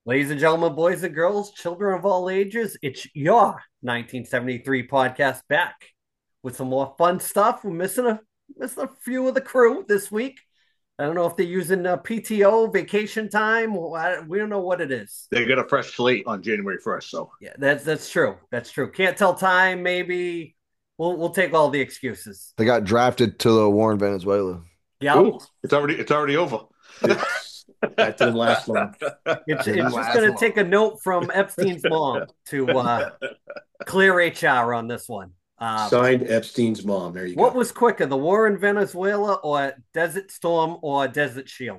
Ladies and gentlemen, boys and girls, children of all ages, it's your 1973 podcast back with some more fun stuff. We're missing a few of the crew this week. I don't know if they're using PTO, vacation time. We don't know what it is. They got a fresh slate on January 1st. So, Yeah, that's true. That's true. Can't tell time. Maybe we'll take all the excuses. They got drafted to the war in Venezuela. Yep. ooh, it's already over. It's that didn't last long. Didn't It's just last going to take long. a note from Epstein's mom to clear HR on this one. Signed Epstein's mom. There you What go. was quicker, the war in Venezuela or Desert Storm or Desert Shield?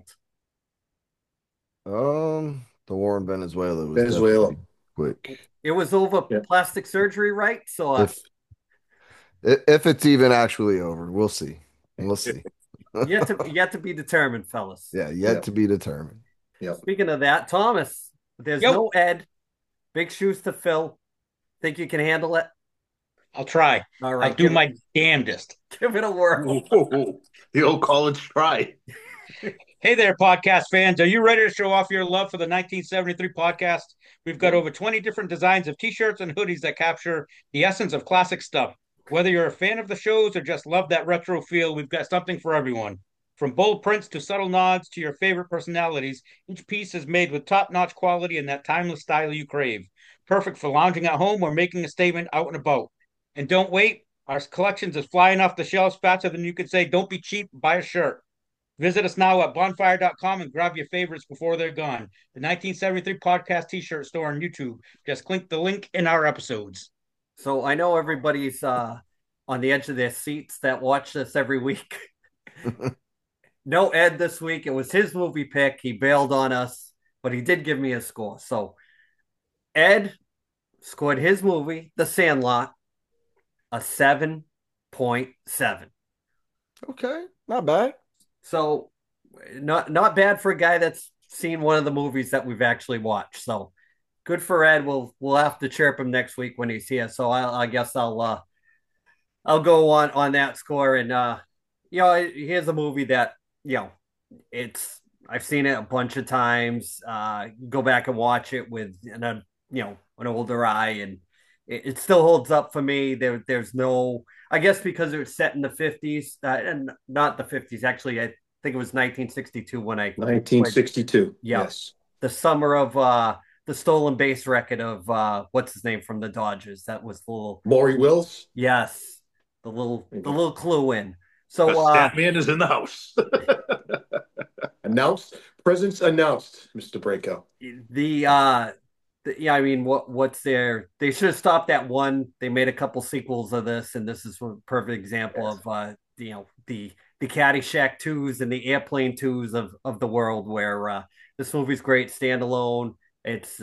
The war in Venezuela was Venezuela. definitely quick. It was over Yeah. plastic surgery, right? So If if it's even actually over, we'll see. We'll see. yet to be determined, fellas. Yeah, yet Yeah. to be determined. Yeah. Speaking of that, Thomas, there's Yo, no Ed. Big shoes to fill. Think you can handle it? I'll try. All I'll right, do my damnedest. give it a whirl. Ooh, the old college try. Hey there, podcast fans. Are you ready to show off your love for the 1973 podcast? We've got over 20 different designs of t-shirts and hoodies that capture the essence of classic stuff. Whether you're a fan of the shows or just love that retro feel, we've got something for everyone. From bold prints to subtle nods to your favorite personalities, each piece is made with top-notch quality and that timeless style you crave. Perfect for lounging at home or making a statement out and about. And don't wait, our collections is flying off the shelves faster than you could say, don't be cheap, buy a shirt. Visit us now at bonfire.com and grab your favorites before they're gone. The 1973 podcast t shirt store on YouTube. Just click the link in our episodes. So I know everybody's on the edge of their seats that watch this every week. No Ed this week. It was his movie pick. He bailed on us, but he did give me a score. So Ed scored his movie, The Sandlot, a 7.7. Okay, not bad. So not bad for a guy that's seen one of the movies that we've actually watched. So good for Ed. We'll have to chirp him next week when he's here. So I guess I'll go on that score. And here's a movie that you know it's I've seen it a bunch of times. Go back and watch it with an older eye, and it still holds up for me. There's no, I guess because it was set in the 50s, and not the 50s. Actually, I think it was 1962 when I went. 1962. Yeah, Yes. the summer of the stolen base record of what's his name from the Dodgers. That was the little, Maury Wills. yes, the little clue in. The So stat man is in the house. Announced. Presence announced, Mr. Breakout. yeah, I mean, what's there? They should have stopped at one. They made a couple sequels of this, and this is a perfect example Yes. of the Caddyshack twos and the Airplane twos of the world, where this movie's great standalone. It's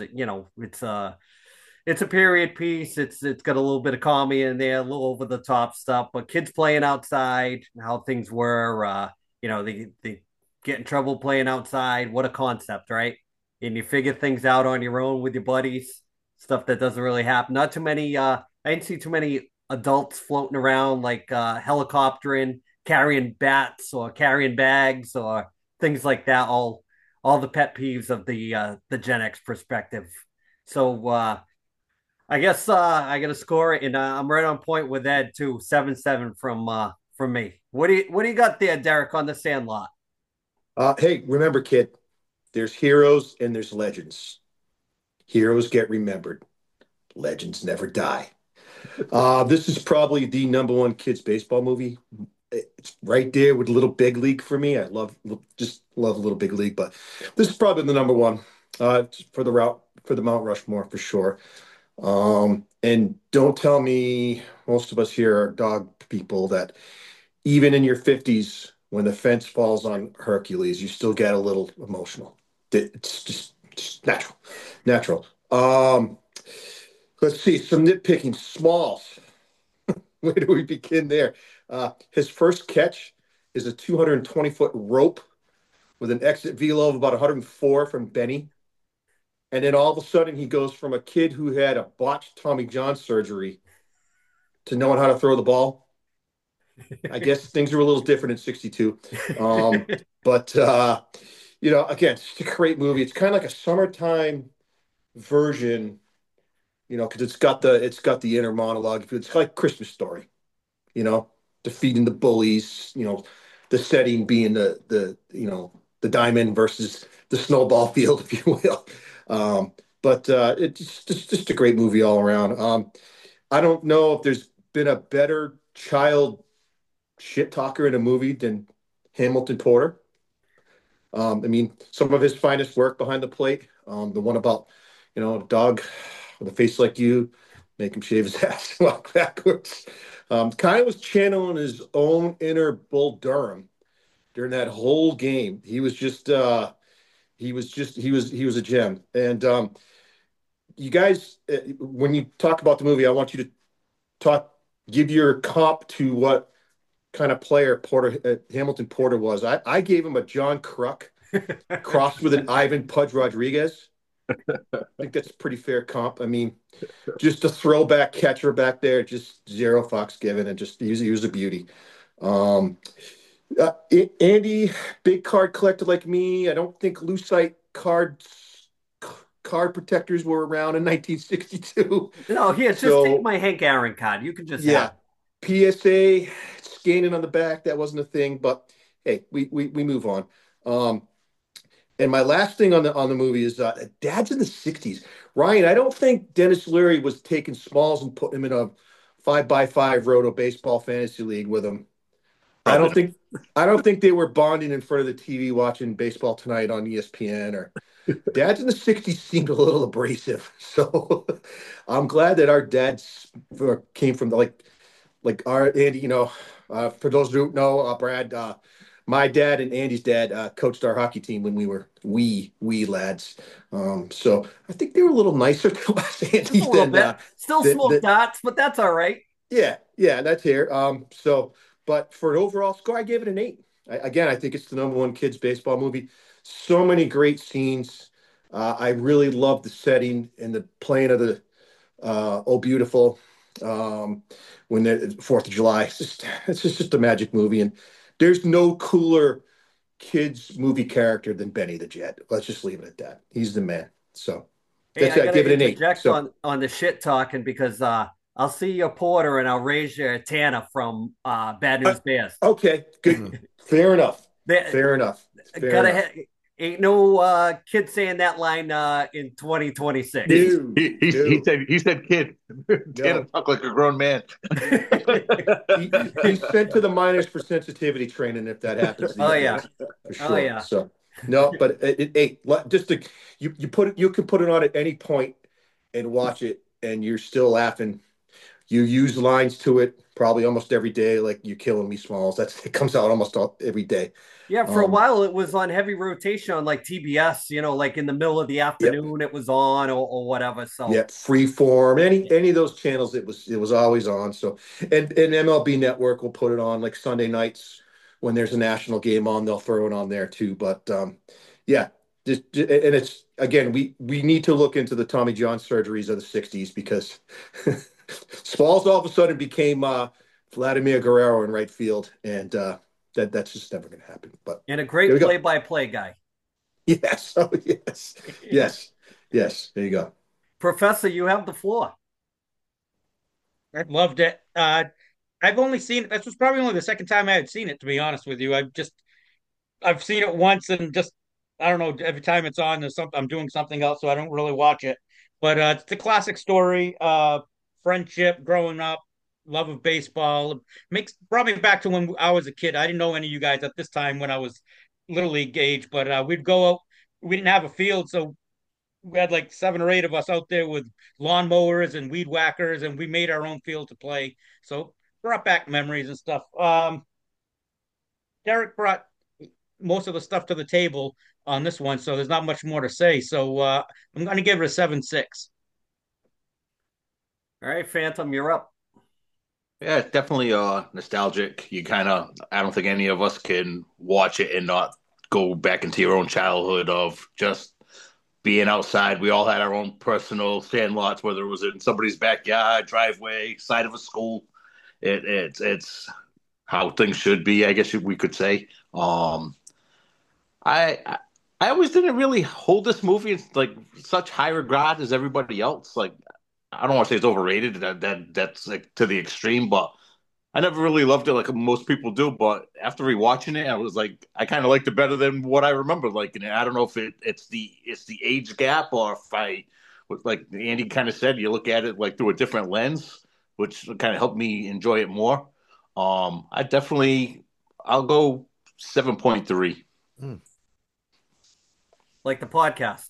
it's a period piece. It's got a little bit of comedy in there, a little over the top stuff, but kids playing outside, how things were. They get in trouble playing outside. What a concept, right? And you figure things out on your own with your buddies. Stuff that doesn't really happen. Not too many. I didn't see too many adults floating around like helicoptering, carrying bats or carrying bags or things like that. All the pet peeves of the Gen X perspective. So I guess I got to score it, and I'm right on point with Ed too. 7-7 from me. What do you got there, Derek, on the Sandlot? Hey, remember, kid, there's heroes and there's legends. Heroes get remembered. Legends never die. This is probably the number one kids baseball movie. It's right there with Little Big League for me. Just love Little Big League, but this is probably the number one for the route for the Mount Rushmore for sure. And don't tell me most of us here are dog people that even in your 50s, when the fence falls on Hercules, you still get a little emotional. It's just natural, natural. Let's see, some nitpicking. Smalls. Where do we begin there? His first catch is a 220-foot rope with an exit velo of about 104 from Benny. And then all of a sudden, he goes from a kid who had a botched Tommy John surgery to knowing how to throw the ball. I guess things were a little different in 62. But again, it's just a great movie. It's kind of like a summertime version, because it's got the inner monologue. It's like Christmas Story, you know, defeating the bullies, the setting being the diamond versus the snowball field, if you will. But it's just a great movie all around. I don't know if there's been a better child shit talker in a movie than Hamilton Porter. I mean, some of his finest work behind the plate. The one about, a dog with a face like you, make him shave his ass and walk backwards. Kind of was channeling his own inner Bull Durham during that whole game. He was a gem. And you guys, when you talk about the movie, I want you to give your comp to what kind of player Hamilton Porter was. I gave him a John Kruk crossed with an Ivan Pudge Rodriguez. I think that's a pretty fair comp. I mean, just a throwback catcher back there, just zero fucks given, and just he was a beauty. Um, Andy, big card collector like me. I don't think Lucite card protectors were around in 1962. No, here, just take So my Hank Aaron card. You can just yeah, have. PSA scanning on the back, that wasn't a thing, but hey, we move on. Um, and my last thing on the movie is Dad's in the 60s. Ryan, I don't think Dennis Leary was taking Smalls and putting him in a 5x5 roto baseball fantasy league with him. I Probably don't not. think I don't think they were bonding in front of the TV watching Baseball Tonight on ESPN. Or Dads in the 60s seemed a little abrasive. So I'm glad that our dads came from like our Andy, for those who don't know, Brad, my dad and Andy's dad coached our hockey team when we were wee lads. So I think they were a little nicer to us, Just Andy, a little than bit. Still smoke that. dots, but that's all right. Yeah, that's here. But for an overall score, I gave it an 8. Again, I think it's the number one kids baseball movie. So many great scenes. I really love the setting and the playing of the Oh Beautiful, um, when the Fourth of July. It's just a magic movie, and there's no cooler kids movie character than Benny the Jet. Let's just leave it at that. He's the man. So Hey, that's I it. I give gotta it an 8. interject So on the shit talking because I'll see your Porter and I'll raise your Tana from Bad uh, News Bears. okay, good, fair enough. They, Fair enough. Fair gotta enough. ain't no kid saying that line in 2026. No, He no, said kid. Tanner no. talk like a grown man. He's sent to the minors for sensitivity training if that happens Oh these yeah, days, for oh sure. yeah. So no, but hey, just to you can put it on at any point and watch it, and you're still laughing. You use lines to it probably almost every day, like "You're killing me, Smalls." It comes out almost every day. Yeah, for a Um, while it was on heavy rotation on like TBS, like in the middle of the yep, afternoon it was on or whatever. So yep. Freeform, any of those channels, it was always on. So and MLB Network will put it on like Sunday nights when there's a national game on. They'll throw it on there too. But yeah, and it's again we need to look into the Tommy John surgeries of the '60s because Smalls all of a sudden became Vladimir Guerrero in right field, and that's just never going to happen. But and a there great we go. play-by-play guy. Yes, oh yes, yes, yes. There you go. Professor, you have the floor. I loved it. I've only seen it. This was probably only the second time I had seen it, to be honest with you. I've seen it once and just I don't know. Every time it's on, there's something I'm doing something else, so I don't really watch it. But it's a classic story. Friendship, growing up, love of baseball. Makes brought me back to when I was a kid. I didn't know any of you guys at this time when I was little league age, but we'd go out. We didn't have a field, so we had like 7 or 8 of us out there with lawnmowers and weed whackers, and we made our own field to play. So brought back memories and stuff. Derek brought most of the stuff to the table on this one, so there's not much more to say. So I'm going to give it a 7.6. All right, Phantom, you're up. Yeah, it's definitely nostalgic. I don't think any of us can watch it and not go back into your own childhood of just being outside. We all had our own personal sandlots, whether it was in somebody's backyard, driveway, side of a school. It's how things should be, I guess we could say. I I always didn't really hold this movie in like such high regard as everybody else. Like, I don't want to say it's overrated. That's like to the extreme, but I never really loved it like most people do. But after rewatching it, I was like, I kind of liked it better than what I remember liking it. I don't know if it's the age gap or if like Andy kind of said, you look at it like through a different lens, which kind of helped me enjoy it more. I'll go 7.3. Hmm. Like the podcast.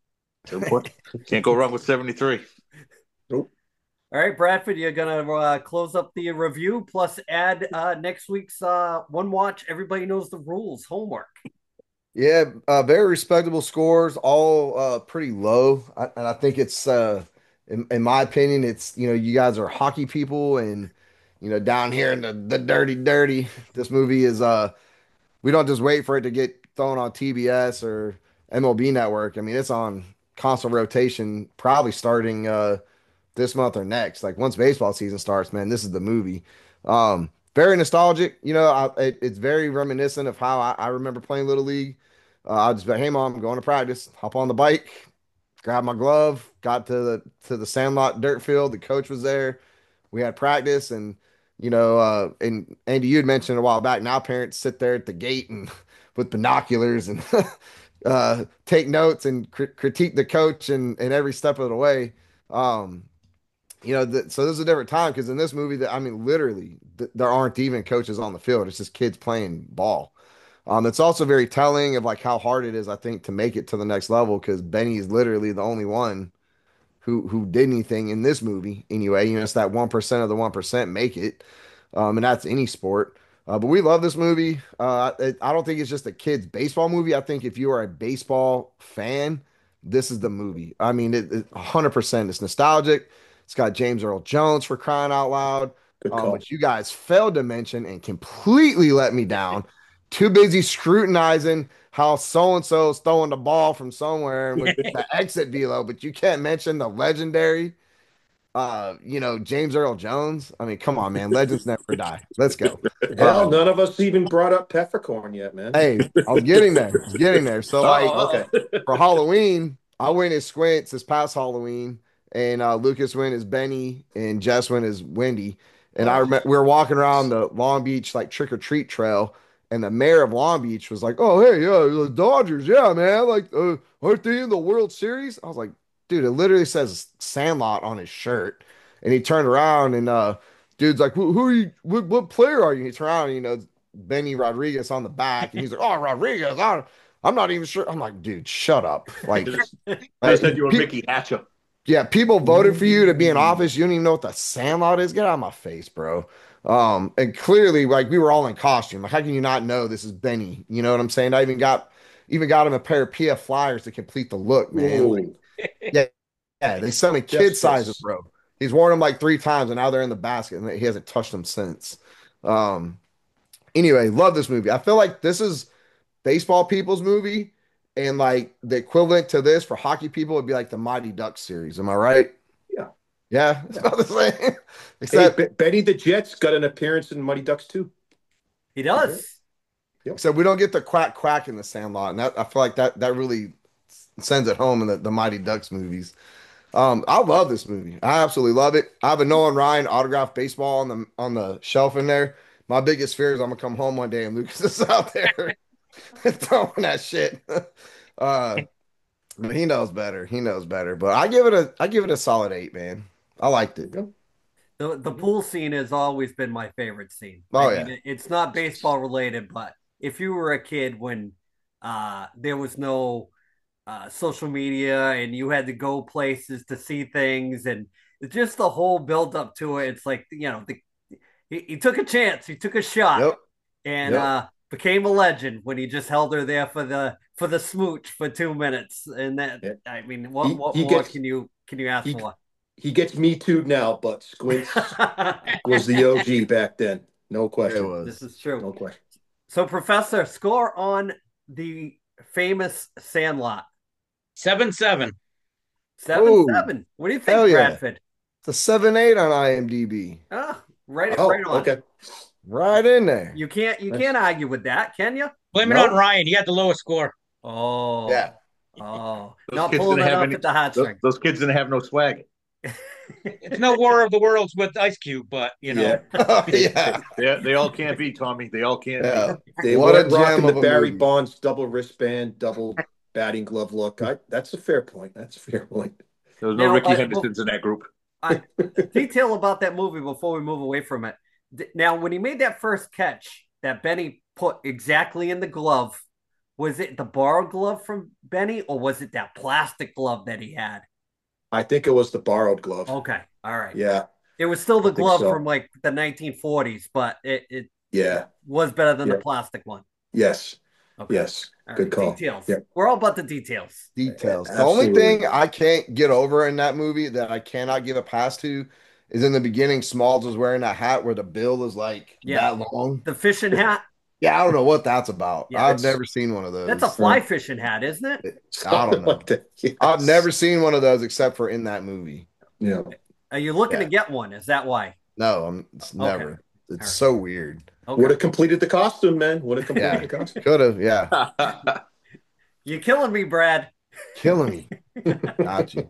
Can't go wrong with 73. Nope. All right, Bradford, you're gonna close up the review plus add next week's one watch. Everybody knows the rules homework. Yeah, very respectable scores, all pretty low. And I think it's, in my opinion, it's, you guys are hockey people and, down here in the dirty, dirty, this movie is, we don't just wait for it to get thrown on TBS or MLB Network. I mean, it's on constant rotation, probably starting this month or next. Like once baseball season starts, man, this is the movie. Very nostalgic. It's very reminiscent of how I remember playing Little League. I'll just be like, hey mom, I'm going to practice. Hop on the bike, grab my glove, got to the Sandlot dirt field. The coach was there. We had practice, and Andy, you had mentioned a while back. Now parents sit there at the gate and with binoculars and take notes and critique the coach and every step of the way. Um, so this is a different time because in this movie, that I mean, literally, there aren't even coaches on the field. It's just kids playing ball. It's also very telling of like how hard it is, I think, to make it to the next level because Benny is literally the only one who did anything in this movie anyway. It's that 1% of the 1% make it, and that's any sport. But we love this movie. I don't think it's just a kids baseball movie. I think if you are a baseball fan, this is the movie. I mean, 100%. It's nostalgic. It's got James Earl Jones for crying out loud, Good call. which you guys failed to mention and completely let me down. Too busy scrutinizing how so and so is throwing the ball from somewhere with the exit velo, but you can't mention the legendary, James Earl Jones. I mean, come on, man, legends never die. Let's go. Hell, none of us even brought up Peppercorn yet, man. Hey, I was getting there. I was getting there. So, like, Okay. for Halloween, I went as Squints this past Halloween, and Lucas went as Benny, and Jess went as Wendy. And I remember we were walking around the Long Beach like trick or treat trail, and the mayor of Long Beach was like, "Oh, hey, yeah, the Dodgers, yeah, man, like, aren't they in the World Series?" I was like, "Dude, it literally says Sandlot on his shirt." And he turned around, and dude's like, "Who are you? What player are you?" And he turned around, and, Benny Rodriguez on the back, and he's like, "Oh, Rodriguez, I'm not even sure." I'm like, "Dude, shut up!" Like, I said you were Mickey Hatcher. yeah, people voted for you to be in office. You don't even know what the Sandlot is. Get out of my face, bro. And clearly, like we were all in costume. Like, how can you not know this is Benny? You know what I'm saying? I even got him a pair of PF Flyers to complete the look, man. Like, Ooh. yeah, yeah, they sell me kid Yes, sizes, yes. bro. He's worn them like 3 times, and now they're in the basket, and he hasn't touched them since. Um, anyway, love this movie. I feel like this is baseball people's movie, and like the equivalent to this for hockey people would be like the Mighty Ducks series. Am I right? Yeah. Yeah, it's about the same. Hey, Except, Benny the Jets got an appearance in Mighty Ducks too. He does. except we don't get the quack quack in the Sandlot, and I feel like that really sends it home in the Mighty Ducks movies. I love this movie. I absolutely love it. I have a Nolan Ryan autographed baseball on the shelf in there. My biggest fear is I'm gonna come home one day and Lucas is out there throwing that shit. Uh, but he knows better. He knows better. But I give it a solid 8, man. I liked it. The pool scene has always been my favorite scene. Oh, I mean, yeah. it's not baseball related, but if you were a kid when there was no social media and you had to go places to see things and just the whole build up to it, it's like he took a chance, he took a shot, Yep. and Yep. became a legend when he just held her there for the smooch for 2 minutes. And that, Yeah. I mean, He, what he more gets can you ask he for? he gets me too now, but Squints was the OG back then. No It question. This was. is true. No question. So, Professor, score on the famous Sandlot. 7-7. 7-7. What do you think, Hell yeah. Bradford? It's a 7.8 on IMDb. Ah, right Oh, on. okay. Right in there. You can't argue with that, can you? Blame it Nope. on Ryan. He had the lowest score. Yeah. Oh, oh, Those not kids pulling didn't it have up any. at the Those, heartstrings. those kids didn't have no swag. It's no War of the Worlds with Ice Cube, but you Yeah. know, They, Yeah. They all can't be, Tommy. They all can't be. Yeah. they What a weren't gem rocking the of a Barry movie. Bonds double wristband, double batting glove look. That's a fair point. That's a fair point. There was no Now, Ricky Hendersons in that group. I, detail about that movie before we move away from it. Now, when he made that first catch that Benny put exactly in the glove, was it the borrowed glove from Benny or was it that plastic glove that he had? I think it was the borrowed glove. Okay, all right. Yeah, It was still I the think glove from so. like the 1940s, but it Yeah. was better than the Yeah. plastic one. Yes. Okay, Yes. all Good right. call. Details. Yeah. We're all about the details. Details. The only Absolutely. thing I can't get over in that movie that I cannot give a pass to is in the beginning, Smalls was wearing that hat where the bill is like Yeah, that long. the fishing hat. Yeah, I don't know what that's about. Yeah, I've It's never seen one of that's a those. fly fishing hat, isn't it? I don't something know. like that. I've Yes. never seen one of those except for in that movie. Yeah. Are you looking to Yeah. get one? Is that why? No, it's Okay, never. It's all right. so weird. Would Okay, have completed the costume, man. Would have completed Yeah. the costume. Could have. Yeah. you're killing me, Brad. Killing me. Got you.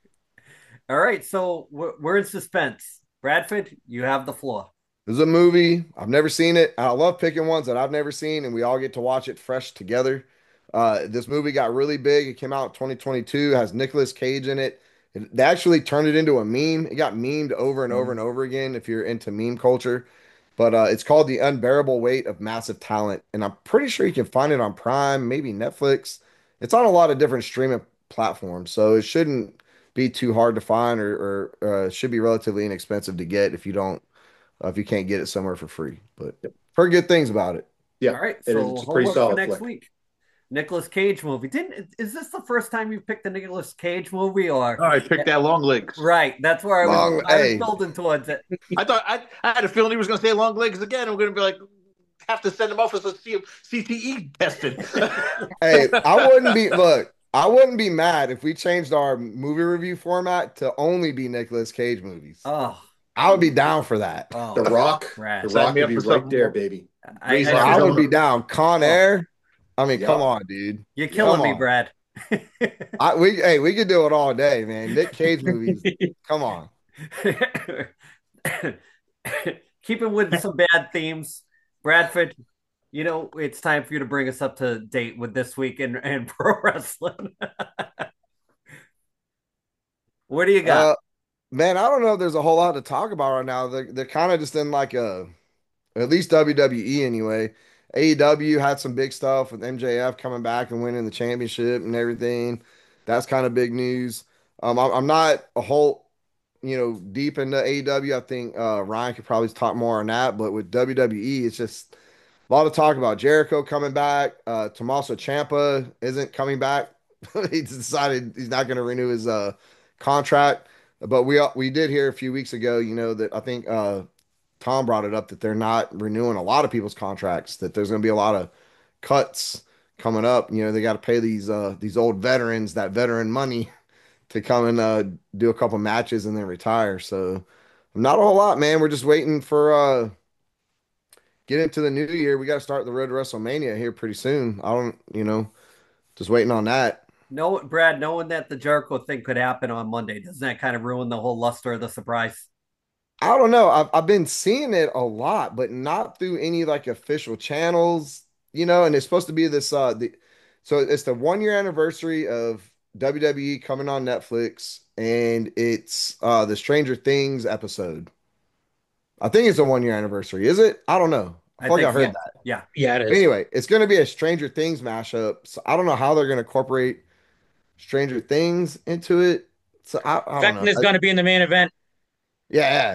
All right, so we're in suspense. Bradford, you have the floor. This is a movie. I've never seen it. I love picking ones that I've never seen, and we all get to watch it fresh together. This movie got really big. It came out in 2022, has Nicolas Cage in it. They actually turned it into a meme. It got memed over and over and over again if you're into meme culture. But it's called The Unbearable Weight of Massive Talent. And I'm pretty sure you can find it on Prime, maybe Netflix. It's on a lot of different streaming platforms. So it shouldn't be too hard to find or should be relatively inexpensive to get if you can't get it somewhere for free. But heard good things about it. Yeah. All right, It is. so It's a pretty homework for solid next flick. week. Nicolas Cage movie. Didn't is this the first time you picked a Nicolas Cage movie or All right, pick that long legs. right? That's where Long, I was hey, building towards it. I had a feeling he was going to say long legs again. I'm going to be like, have to send him off as a CTE tested. hey, I wouldn't be mad if we changed our movie review format to only be Nicolas Cage movies. Oh, I would be down for that. oh, The Rock. Brad. The Sign Rock me would up be for right something there, more. baby. Raise Bro, my I would film. be down. Con Oh, Air. I mean, come Yep. on, dude. you're killing Come me, on. Brad. We could do it all day, man. Nick Cage movies. Come on. Keeping with some bad themes, Bradford. It's time for you to bring us up to date with this week in pro wrestling. What do you got? Uh, man, I don't know if there's a whole lot to talk about right now. They're kind of just in like at least WWE anyway. AEW had some big stuff with MJF coming back and winning the championship and everything. That's kind of big news. I'm not a whole, deep into AEW. I think Ryan could probably talk more on that. But with WWE, it's just a lot of talk about Jericho coming back. Tommaso Ciampa isn't coming back. He decided he's not going to renew his contract. But we did hear a few weeks ago, that I think Tom brought it up that they're not renewing a lot of people's contracts, that there's going to be a lot of cuts coming up. They got to pay these old veterans that veteran money to come and do a couple matches and then retire. So not a whole lot, man. We're just waiting for get into the new year. We got to start the road to WrestleMania here pretty soon. I don't, just waiting on that. No, Brad, knowing that the Jericho thing could happen on Monday, doesn't that kind of ruin the whole luster of the surprise? I don't know. I've been seeing it a lot, but not through any like official channels, and it's supposed to be this so it's the 1 year anniversary of WWE coming on Netflix, and it's the Stranger Things episode. I think it's a 1 year anniversary. Is it? I don't know. I I feel like think I heard yeah, that. yeah. yeah, it is. Anyway, it's going to be a Stranger Things mashup. So I don't know how they're going to incorporate Stranger Things into it. So I don't Fenton know. is going to be in the main event. Yeah,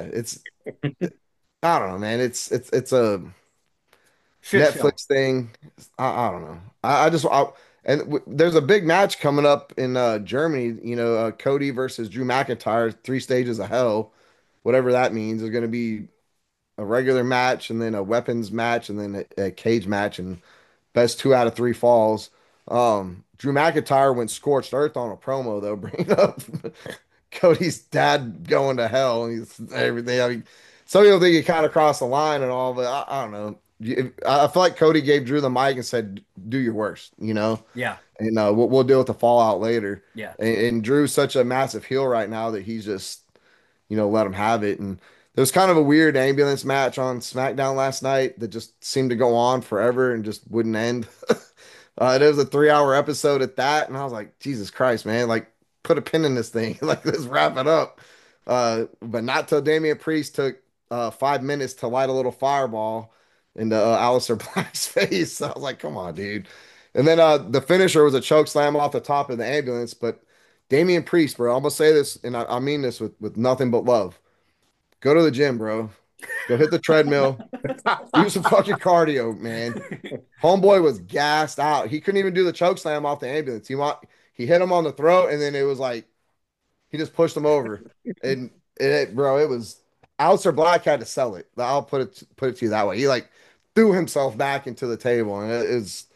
I don't know, man. It's a Shit show. Netflix thing. I don't know. There's a big match coming up in Germany. Cody versus Drew McIntyre, 3 stages of hell, whatever that means. There's going to be a regular match and then a weapons match and then a cage match and best 2 out of 3 falls. Drew McIntyre went scorched earth on a promo though, bringing up Cody's dad going to hell and he's everything. I mean, some people think he kind of crossed the line and all, but I don't know. I feel like Cody gave Drew the mic and said, "Do your worst," Yeah, and we'll deal with the fallout later. yeah. And Drew's such a massive heel right now that he's just let him have it. And there was kind of a weird ambulance match on SmackDown last night that just seemed to go on forever and just wouldn't end. It was a 3-hour episode at that, and I was like, Jesus Christ, man! Like, put a pin in this thing. Like, let's wrap it up. But not till Damian Priest took 5 minutes to light a little fireball into Aleister Black's face. I was like, come on, dude. And then the finisher was a choke slam off the top of the ambulance. But Damian Priest, bro, I'm gonna say this, and I mean this with nothing but love. Go to the gym, bro. Go hit the treadmill. Do some fucking cardio, man. Homeboy was gassed out. He couldn't even do the choke slam off the ambulance. He hit him on the throat, and then it was like he just pushed him over. And bro, it was Aleister Black had to sell it. I'll put it to you that way. He like threw himself back into the table, and it was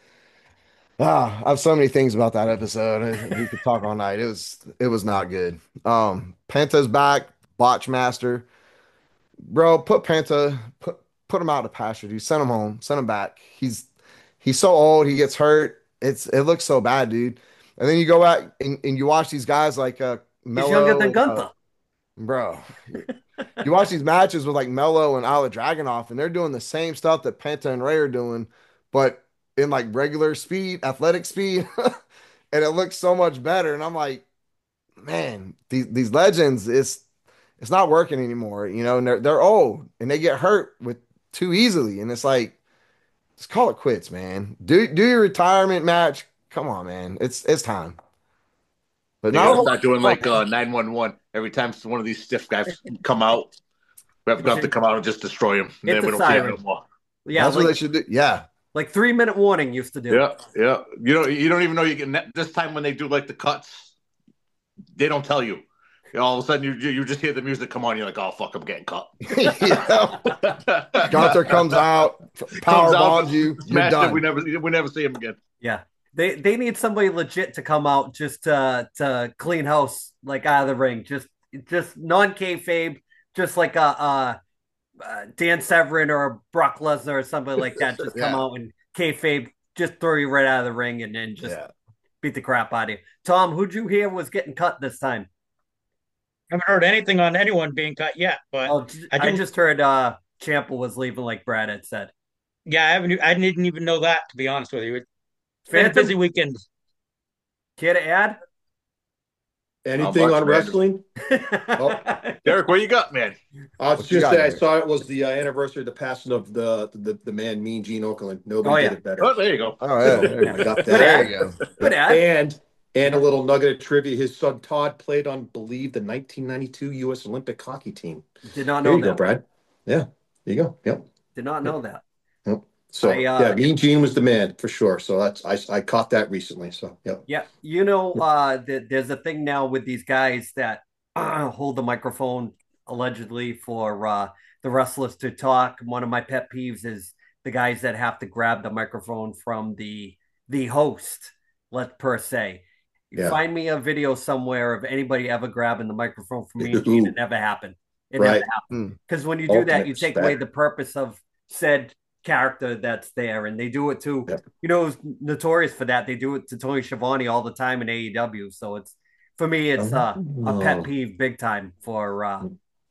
I have so many things about that episode. We could talk all night. It was not good. Penta's back, Botch Master. Bro, put him out of pasture, dude. Send him home. Send him back. He's so old. He gets hurt. It looks so bad, dude. And then you go back and you watch these guys like He's younger than Mello, Gunther. bro. You watch these matches with like Mello and Ala Dragunov, and they're doing the same stuff that Penta and Ray are doing, but in like regular speed, athletic speed, and it looks so much better. And I'm like, man, these legends, it's not working anymore, and they're old and they get hurt with too easily. And it's like, just call it quits, man. Do your retirement match. Come on, man. It's time. But They not a gotta whole start doing lot. like 911 every time one of these stiff guys come out. We have to come out and just destroy him. And Hit then the we don't see him siren. no more. Yeah, That's what they should do. Yeah. like 3-minute warning used to do. Yeah, yeah. You don't even know you can. This time when they do like the cuts, they don't tell you. All of a sudden you just hear the music come on. You're like, oh fuck, I'm getting cut. Gunther comes out, power bombs you. You're smashed it. done. We never see him again. Yeah. They need somebody legit to come out just to clean house like out of the ring. Just non kayfabe, just like Dan Severn or Brock Lesnar or somebody like that. Just come Yeah. out and kayfabe, just throw you right out of the ring and then just Yeah. beat the crap out of you. Tom, who'd you hear was getting cut this time? I haven't heard anything on anyone being cut yet, but Oh, I I do. just heard Ciampa was leaving like Brad had said. Yeah, I didn't even know that, to be honest with you. It's been a Phantom, busy weekend. care to add? Anything much, on man. wrestling? Oh. Derek, what you got, man? I was What you just got say I there? saw it was the anniversary of the passing of the man Mean Gene Okerlund. Nobody Oh, yeah. did it better. Oh, there you go. Oh, yeah. There you I go. got Good There that. you go. Good ad. And a little nugget of trivia: his son Todd played on, believe, the 1992 U.S. Olympic hockey team. Did not There know you go, that. Brad. Yeah, there you go. Yep. Did not know that. Yep. So yeah, Mean Gene was the man for sure. So I caught that recently. So yep. Yeah, there's a thing now with these guys that hold the microphone allegedly for the wrestlers to talk. One of my pet peeves is the guys that have to grab the microphone from the host, let per se. You Yeah. find me a video somewhere of anybody ever grabbing the microphone from me and Gene. It never happened. It never Right. happened. Hmm. Because when you do that, Ultimate you take away respect. the purpose of said character that's there, and they do it to Yep. who's notorious for that. They do it to Tony Schiavone all the time in AEW. So it's for me, it's a pet Oh. peeve big time for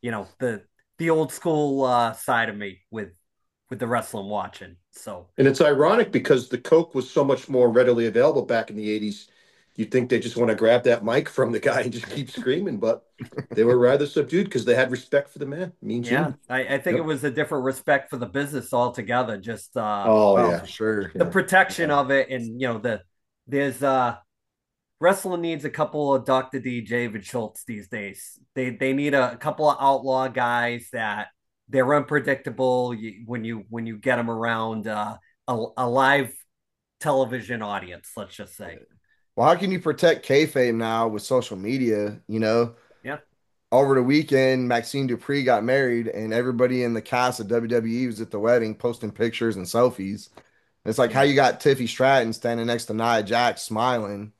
the old school side of me with the wrestling watching. So And it's ironic because the Coke was so much more readily available back in the 80s. You'd think they just want to grab that mic from the guy and just keep screaming, but they were rather subdued because they had respect for the man. Mean Gene. yeah, I think Yep. it was a different respect for the business altogether. Just Oh, Oh, yeah. for sure. the protection of it, and there's wrestling needs a couple of Dr. D, David Schultz these days. They need a couple of outlaw guys that they're unpredictable when you get them around a live television audience. Let's just say, Well, how can you protect kayfabe now with social media? yeah, Over the weekend, Maxine Dupree got married, and everybody in the cast of WWE was at the wedding posting pictures and selfies. It's like how you got Tiffy Stratton standing next to Nia Jax smiling.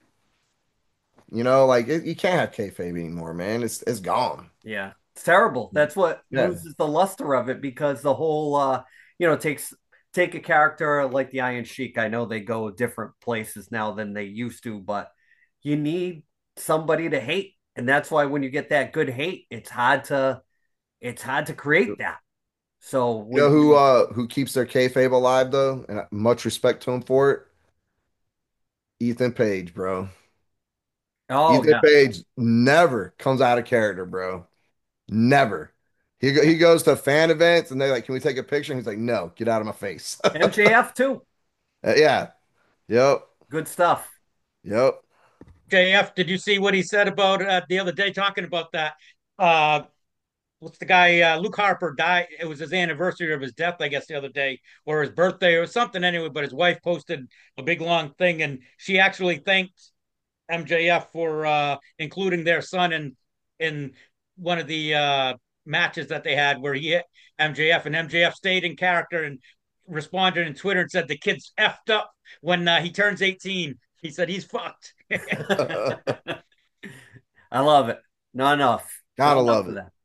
You can't have kayfabe anymore, man. It's gone. yeah, it's terrible. That's what Yeah. loses the luster of it because the whole it takes take a character like the Iron Sheik. I know they go different places now than they used to, but you need somebody to hate, and that's why when you get that good hate, it's hard to create that. So You know when you who keeps their kayfabe alive though, and much respect to him for it. Ethan Page, bro. oh Ethan yeah, Page never comes out of character, bro. Never. He goes to fan events and they're like, "Can we take a picture?" And he's like, "No, get out of my face." MJF too, Yeah. Yep. good stuff. Yep. JF, did you see what he said about the other day talking about that? Uh, what's the guy? Luke Harper died. It was his anniversary of his death, I guess, the other day, or his birthday, or something anyway. But his wife posted a big long thing, and she actually thanked MJF for including their son in one of the matches that they had where he hit MJF, and MJF stayed in character and responded in Twitter and said the kid's effed up when he turns 18. He said he's fucked. I love it. Not enough. Not Gotta enough love of it. that.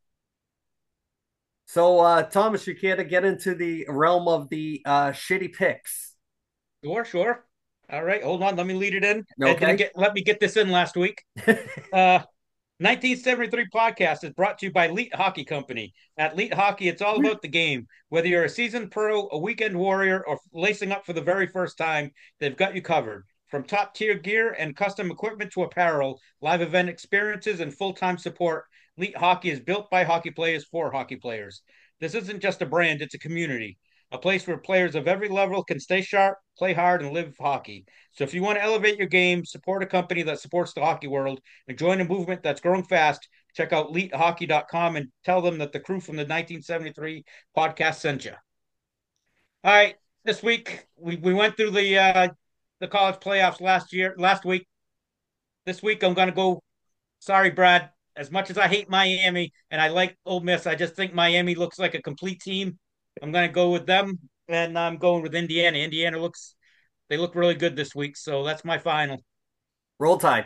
So, Thomas, you care to get into the realm of the shitty picks? Sure, sure. All right, hold on. Let me lead it in. I didn't Okay. let me get this in last week. Uh, 1973 podcast is brought to you by Elite Hockey Company. At Elite Hockey, it's all about the game. Whether you're a seasoned pro, a weekend warrior, or lacing up for the very first time, they've got you covered. From top tier gear and custom equipment to apparel, live event experiences, and full time support, Elite Hockey is built by hockey players for hockey players. This isn't just a brand, it's a community, a place where players of every level can stay sharp, play hard, and live hockey. So if you want to elevate your game, support a company that supports the hockey world, and join a movement that's growing fast, check out elitehockey.com and tell them that the crew from the 1973 podcast sent you. All right, this week we went through the college playoffs last week. This week I'm going to go. Sorry, Brad. As much as I hate Miami and I like Ole Miss, I just think Miami looks like a complete team. I'm going to go with them, and I'm going with Indiana. They look really good this week, so that's my final. Roll Tide.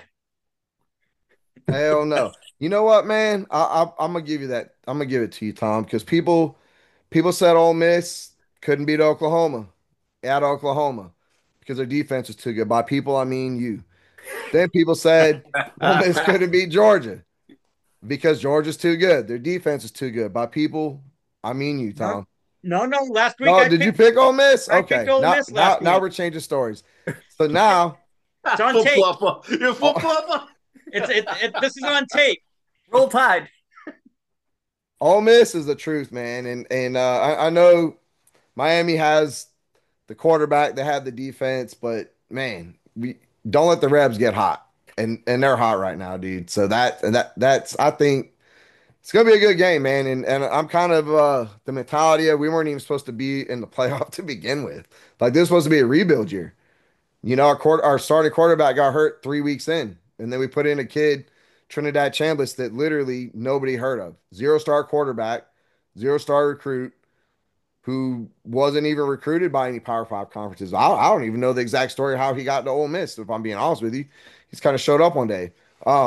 Hell no. You know what, man? I'm gonna give you that. I'm gonna give it to you, Tom, because people said Ole Miss couldn't beat Oklahoma at Oklahoma because their defense was too good. By people, I mean you. Then people said Ole Miss couldn't beat Georgia because Georgia's too good. Their defense is too good. By people, I mean you, No, Tom. no. Last week No, did you pick Ole Miss? I picked Okay, Ole now Miss now last now week. we're changing stories. So now, It's on Full tape. fluffer. You're full fluffer. This is on tape. Roll Tide. Ole Miss is the truth, man, and I know Miami has the quarterback, they have the defense, but man, we don't let the Rebs get hot, and they're hot right now, dude. So that's I think it's gonna be a good game, man. And I'm kind of the mentality of we weren't even supposed to be in the playoff to begin with. Like this was supposed to be a rebuild year. You know, our starting quarterback got hurt 3 weeks in, and then we put in a kid, Trinidad Chambliss, that literally nobody heard of. 0-star quarterback, 0-star recruit, who wasn't even recruited by any Power Five conferences. I don't even know the exact story of how he got to Ole Miss. If I'm being honest with you, he's kind of showed up one day.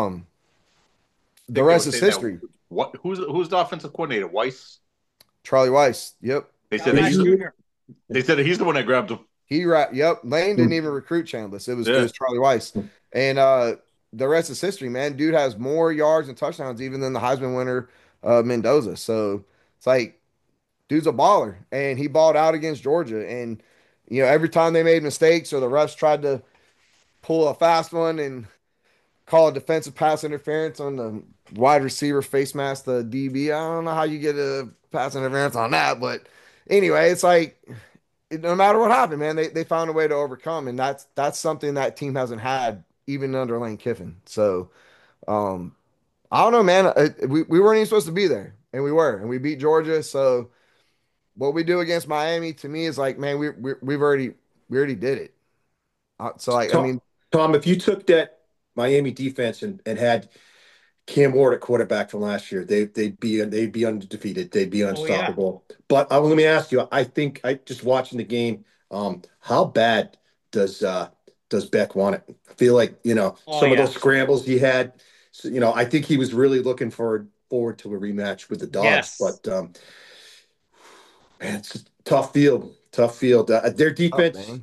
I The think they rest were is saying that. history. What? Who's the offensive coordinator? Weiss. Charlie Weiss. Yep. They John said Mack he's Jr. they said he's the one that grabbed him. Yep. Lane didn't even recruit Chambliss. It Yeah. was Charlie Weiss. And the rest is history, man. Dude has more yards and touchdowns even than the Heisman winner Mendoza. So it's like dude's a baller. And he balled out against Georgia. And you know, every time they made mistakes or the refs tried to pull a fast one and call a defensive pass interference on the wide receiver face mask, the DB. I don't know how you get a pass interference on that, but anyway, it's like no matter what happened, man, they found a way to overcome, and that's something that team hasn't had even under Lane Kiffin. So I don't know, man. We weren't even supposed to be there, and we were, and we beat Georgia. So what we do against Miami to me is like, man, we already did it. So like, I Tom, mean, Tom, if you took that Miami defense and had Cam Ward at quarterback from last year, they'd be undefeated. They'd be Oh yeah. unstoppable. But let me ask you, I think I just watching the game, how bad does does Beck want it? I feel like, Oh some of yeah. those scrambles he had, so, I think he was really looking forward to a rematch with the Dogs. Yes. But man, it's a tough field. Tough field. Their Oh, defense, man.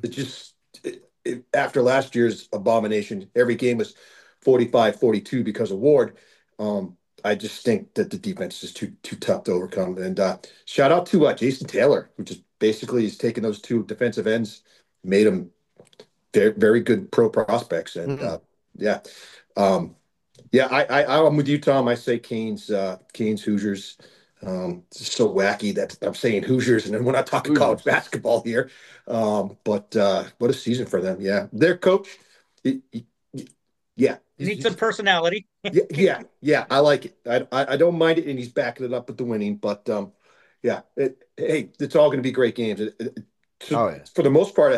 after last year's abomination, every game was 45-42 because of Ward. I just think that the defense is too tough to overcome. And shout out to Jason Taylor, who just basically has taken those two defensive ends, made them very, very good pro prospects. And Mm. yeah, um, yeah, I'm with you, Tom. I say Canes Hoosiers. It's so wacky that I'm saying Hoosiers, and then we're not talking college Hoosiers. basketball here. But what a season for them! Yeah, their coach, he- he- yeah, Need some personality. yeah. I like it. I don't mind it, and he's backing it up with the winning. But yeah, hey, it's all going to be great games. Oh, yeah. For the most part,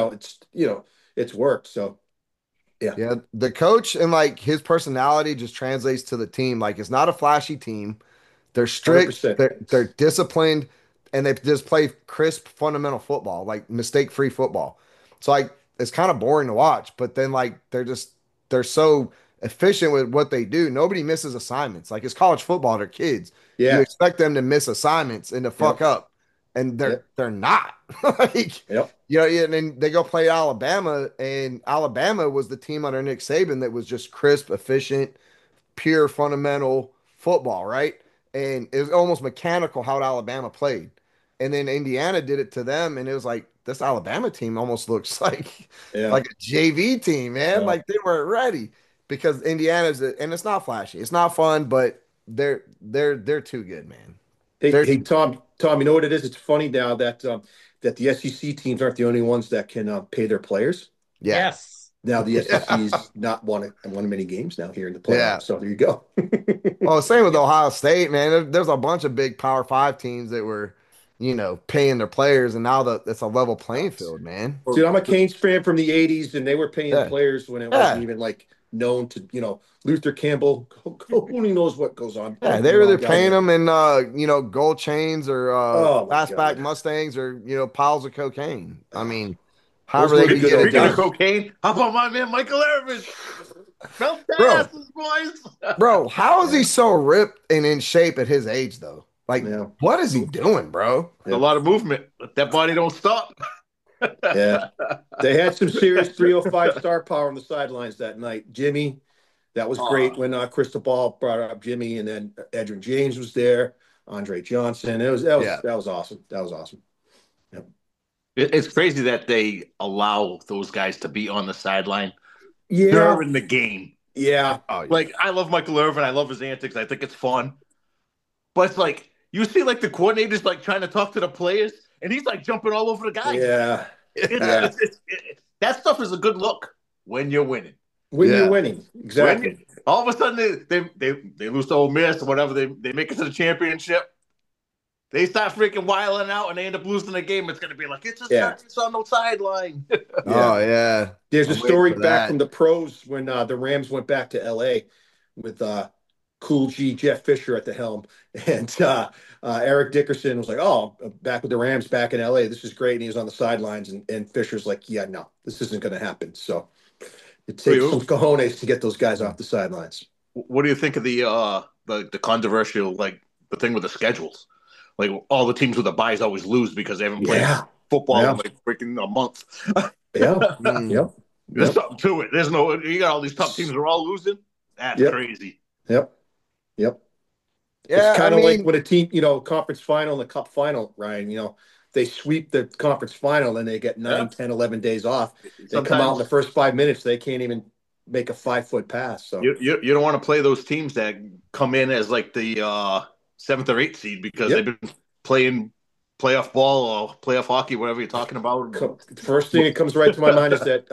it's worked. So yeah, Yeah, the coach and like his personality just translates to the team. Like it's not a flashy team. They're hundred strict, percent. they're disciplined, and they just play crisp, fundamental football, like mistake-free football. So like it's kind of boring to watch, but then like they're so efficient with what they do. Nobody misses assignments. Like it's college football, they're kids. You Yeah. expect them to miss assignments and to fuck Yep. up, and they're Yep. they're not. Like Yep. yeah, and then they go play Alabama, and Alabama was the team under Nick Saban that was just crisp, efficient, pure fundamental football, right? And it was almost mechanical how Alabama played. And then Indiana did it to them, and it was like this Alabama team almost looks Yeah. like a JV team, man. Yeah. Like they weren't ready because and it's not flashy, it's not fun, but they're too good, man. Hey, They're hey, too, Tom. You know what it is? It's funny now that the SEC teams aren't the only ones that can pay their players. yeah, Yes. Now the yeah, SEC's not won many games now here in the yeah. playoffs. So there you go. Well, same with Ohio State, man. There's a bunch of big Power Five teams that were, paying their players, and now it's a level playing field, man. Dude, I'm a Canes fan from the '80s, and they were paying Yeah, players when it wasn't yeah, even like known to, Luther Campbell. Who only knows what goes yeah. They going were on either down paying there? them in, gold chains or Oh my fastback God, Mustangs or piles of cocaine. I mean, those however were they the could good get old it Speaking of done, days, cocaine, how about my man Michael Irvin? Melt their bro. asses, boys. Bro, how is he man. so ripped and in shape at his age though? Like, Yeah, what is he doing, bro? A yeah, lot of movement. That body don't stop. yeah. They had some serious 305 star power on the sidelines that night. Jimmy, that was great Oh, when Cristobal brought up Jimmy, and then Edgerrin James was there, Andre Johnson. It was that was Yeah, that was awesome. That was awesome. Yep. it's crazy that they allow those guys to be on the sideline Yeah, during the game. yeah, oh yeah, Like, I love Michael Irvin. I love his antics. I think it's fun. But it's like, you see, like, the coordinators, like, trying to talk to the players, and he's, like, jumping all over the guys. yeah, It's, yeah. that stuff is a good look when you're winning. When you're yeah. winning, When exactly. all of a sudden they lose to Ole Miss or whatever, they make it to the championship. They start freaking wilding out and they end up losing the game. It's going to be like, Yeah, it's on the sideline. yeah. Oh yeah. There's a I'm waiting story for back that. from the pros when the Rams went back to LA with Cool G, Jeff Fisher at the helm. And Eric Dickerson was like, "Oh, back with the Rams back in LA. This is great." And he was on the sidelines, and Fisher's like, "Yeah, no, this isn't going to happen." So it takes some cojones to get those guys off the sidelines. What do you think of the controversial, like, the thing with the schedules? Like, all the teams with the buys always lose because they haven't played Yeah, football yeah, in like freaking a month. yeah, Mm. yep, There's yep, something to it. There's no, you got all these top teams that are all losing. That's yep, crazy. yep, yep. It's Yeah, I kind of like mean, when a team, conference final and the cup final, Ryan, they sweep the conference final and they get Yeah. 9, 10, 11 days off. They come out in the Sometimes first 5 minutes, they can't even make a 5 foot pass. So, you don't want to play those teams that come in as like the seventh or eighth seed because they've yep. been playing playoff ball or playoff hockey, whatever you're talking about. First thing that comes right to my mind is that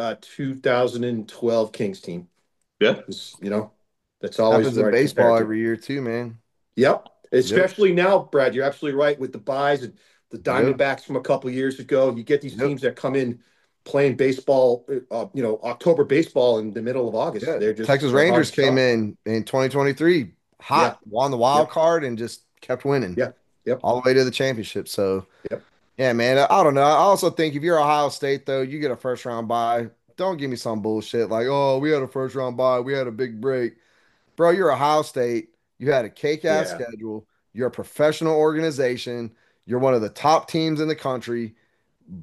2012 Kings team. Yeah. That's always happens in where I compare baseball it to. every year too, man. Yep. Yep, Especially now, Brad, you're absolutely right with the buys and the yep, Diamondbacks from a couple of years ago. You get these yep. teams that come in playing baseball, October baseball in the middle of August. Yeah, Texas They're hard Rangers to came stop. in 2023 Yeah. hot, won the wild Yep. card, and just kept winning Yeah. Yep. all the way to the championship. So, Yep. yeah, man, I don't know. I also think if you're Ohio State, though, you get a first round bye. Don't give me some bullshit like, oh, we had a first round bye, we had a big break. Bro, you're Ohio State. You had a cake ass Yeah. schedule. You're a professional organization. You're one of the top teams in the country.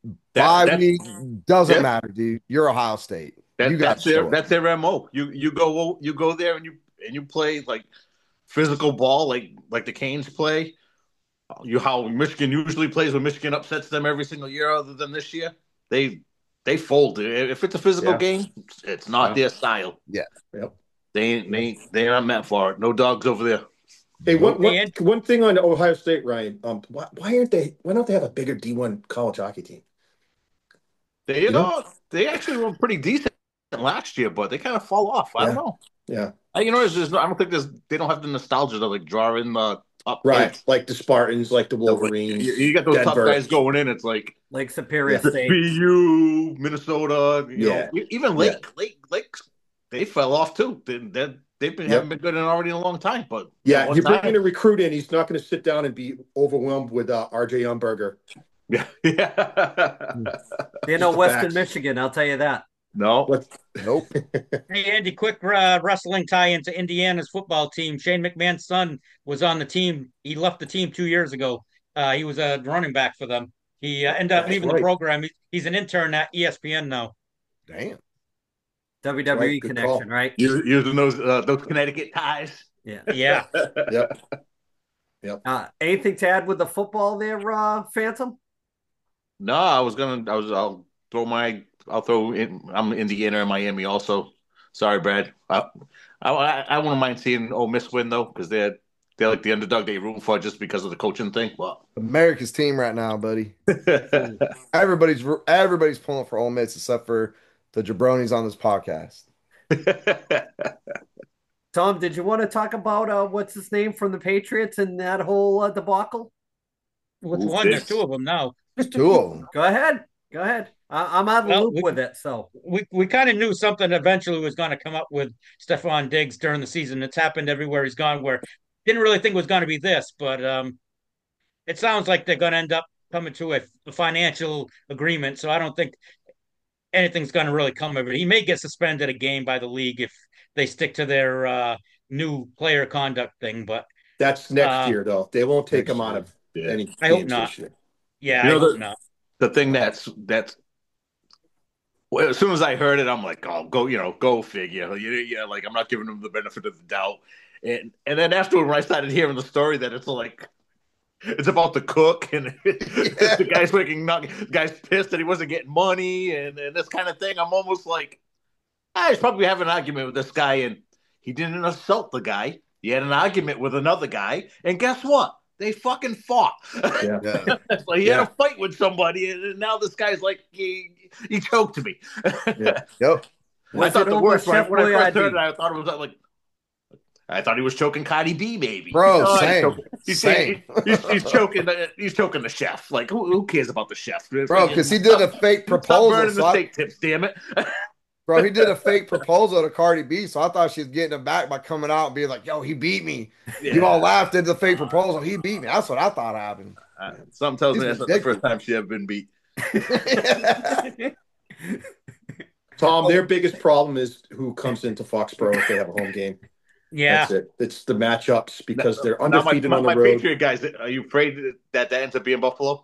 Bye That week doesn't yeah, matter, dude. You're Ohio State. You got to show up. that's their MO. You go there and you play like physical ball like the Canes play. You how Michigan usually plays when Michigan upsets them every single year, other than this year. They they fold. If it's a physical Yeah. game, it's not Yeah. their style. Yeah. Yep. They aren't meant for it. No dogs over there. Hey, Nope. one thing on Ohio State, Ryan. Why don't they have a bigger D1 college hockey team? They You know? they actually were pretty decent last year, but they kind of fall off. I don't know. Yeah. I don't think they don't have the nostalgia to like draw in the top Right. kids. Like the Spartans, like the Wolverines. You got those top Denver. guys going in. It's like Like Superior Yeah. State. BU, Minnesota. Yeah. Even Lake. They fell off too. They've been haven't been good in already in a long time. But Yeah, one you bring time- in a recruit in, he's not going to sit down and be overwhelmed with RJ Umberger. yeah. They're no Just the Western facts. Michigan, I'll tell you that. No. What? Nope. Hey, Andy, quick wrestling tie into Indiana's football team. Shane McMahon's son was on the team. He left the team 2 years ago. He was a running back for them. He ended up That's leaving right. the program. He's an intern at ESPN now. Damn. WWE Right, good connection, call. right? Using those Connecticut ties. Yeah. Yeah. Yep. Anything to add with the football there, Phantom? No, I'll throw in. I'm Indiana and Miami also. Sorry, Brad. I wouldn't mind seeing Ole Miss win though, because they're like the underdog they root for just because of the coaching thing. Well, America's team right now, buddy. Everybody's pulling for Ole Miss except for the jabronis on this podcast. Tom, did you want to talk about what's his name from the Patriots and that whole debacle? What's Ooh, one? There's this- two of them now. There's two of them. Go ahead. I'm out of the Well, loop with it. So We kind of knew something eventually was going to come up with Stephon Diggs during the season. It's happened everywhere he's gone. Where didn't really think it was going to be this, but it sounds like they're going to end up coming to a financial agreement. So I don't think anything's going to really come of it. He may get suspended a game by the league if they stick to their new player conduct thing. But That's next year, though. They won't take Next him out year. of Yeah. any I hope games not. this year. yeah, You know, I hope not. The thing that's well, as soon as I heard it, I'm like, oh, go figure. Yeah, like I'm not giving them the benefit of the doubt. And then afterward, when I started hearing the story that it's like it's about the cook and the guy's pissed that he wasn't getting money and this kind of thing, I'm almost like, he's probably having an argument with this guy and he didn't assault the guy. He had an argument with another guy, and guess what? They fucking fought. Yeah. Yeah. It's like he had a fight with somebody, and now this guy's like, he choked me. Yeah. Yep. I thought the worst when I Chef Boyardee? first heard it, I thought it was like, I thought he was choking Cardi B, maybe. Bro, No, same. He's Same. he's choking the chef. Like, who cares about the chef? Bro, because he did a fake Stop proposal. burning So the I- steak tips, damn it. Bro, he did a fake proposal to Cardi B, so I thought she was getting him back by coming out and being like, yo, he beat me. You all laughed at the fake proposal. He beat me. That's what I thought happened. Something tells me He's that's not the first time she ever been beat. Tom, their biggest problem is who comes into Foxborough if they have a home game. Yeah, That's it. It's the matchups because they're Now, undefeated on the my road. Patriot guys, are you afraid that ends up being Buffalo?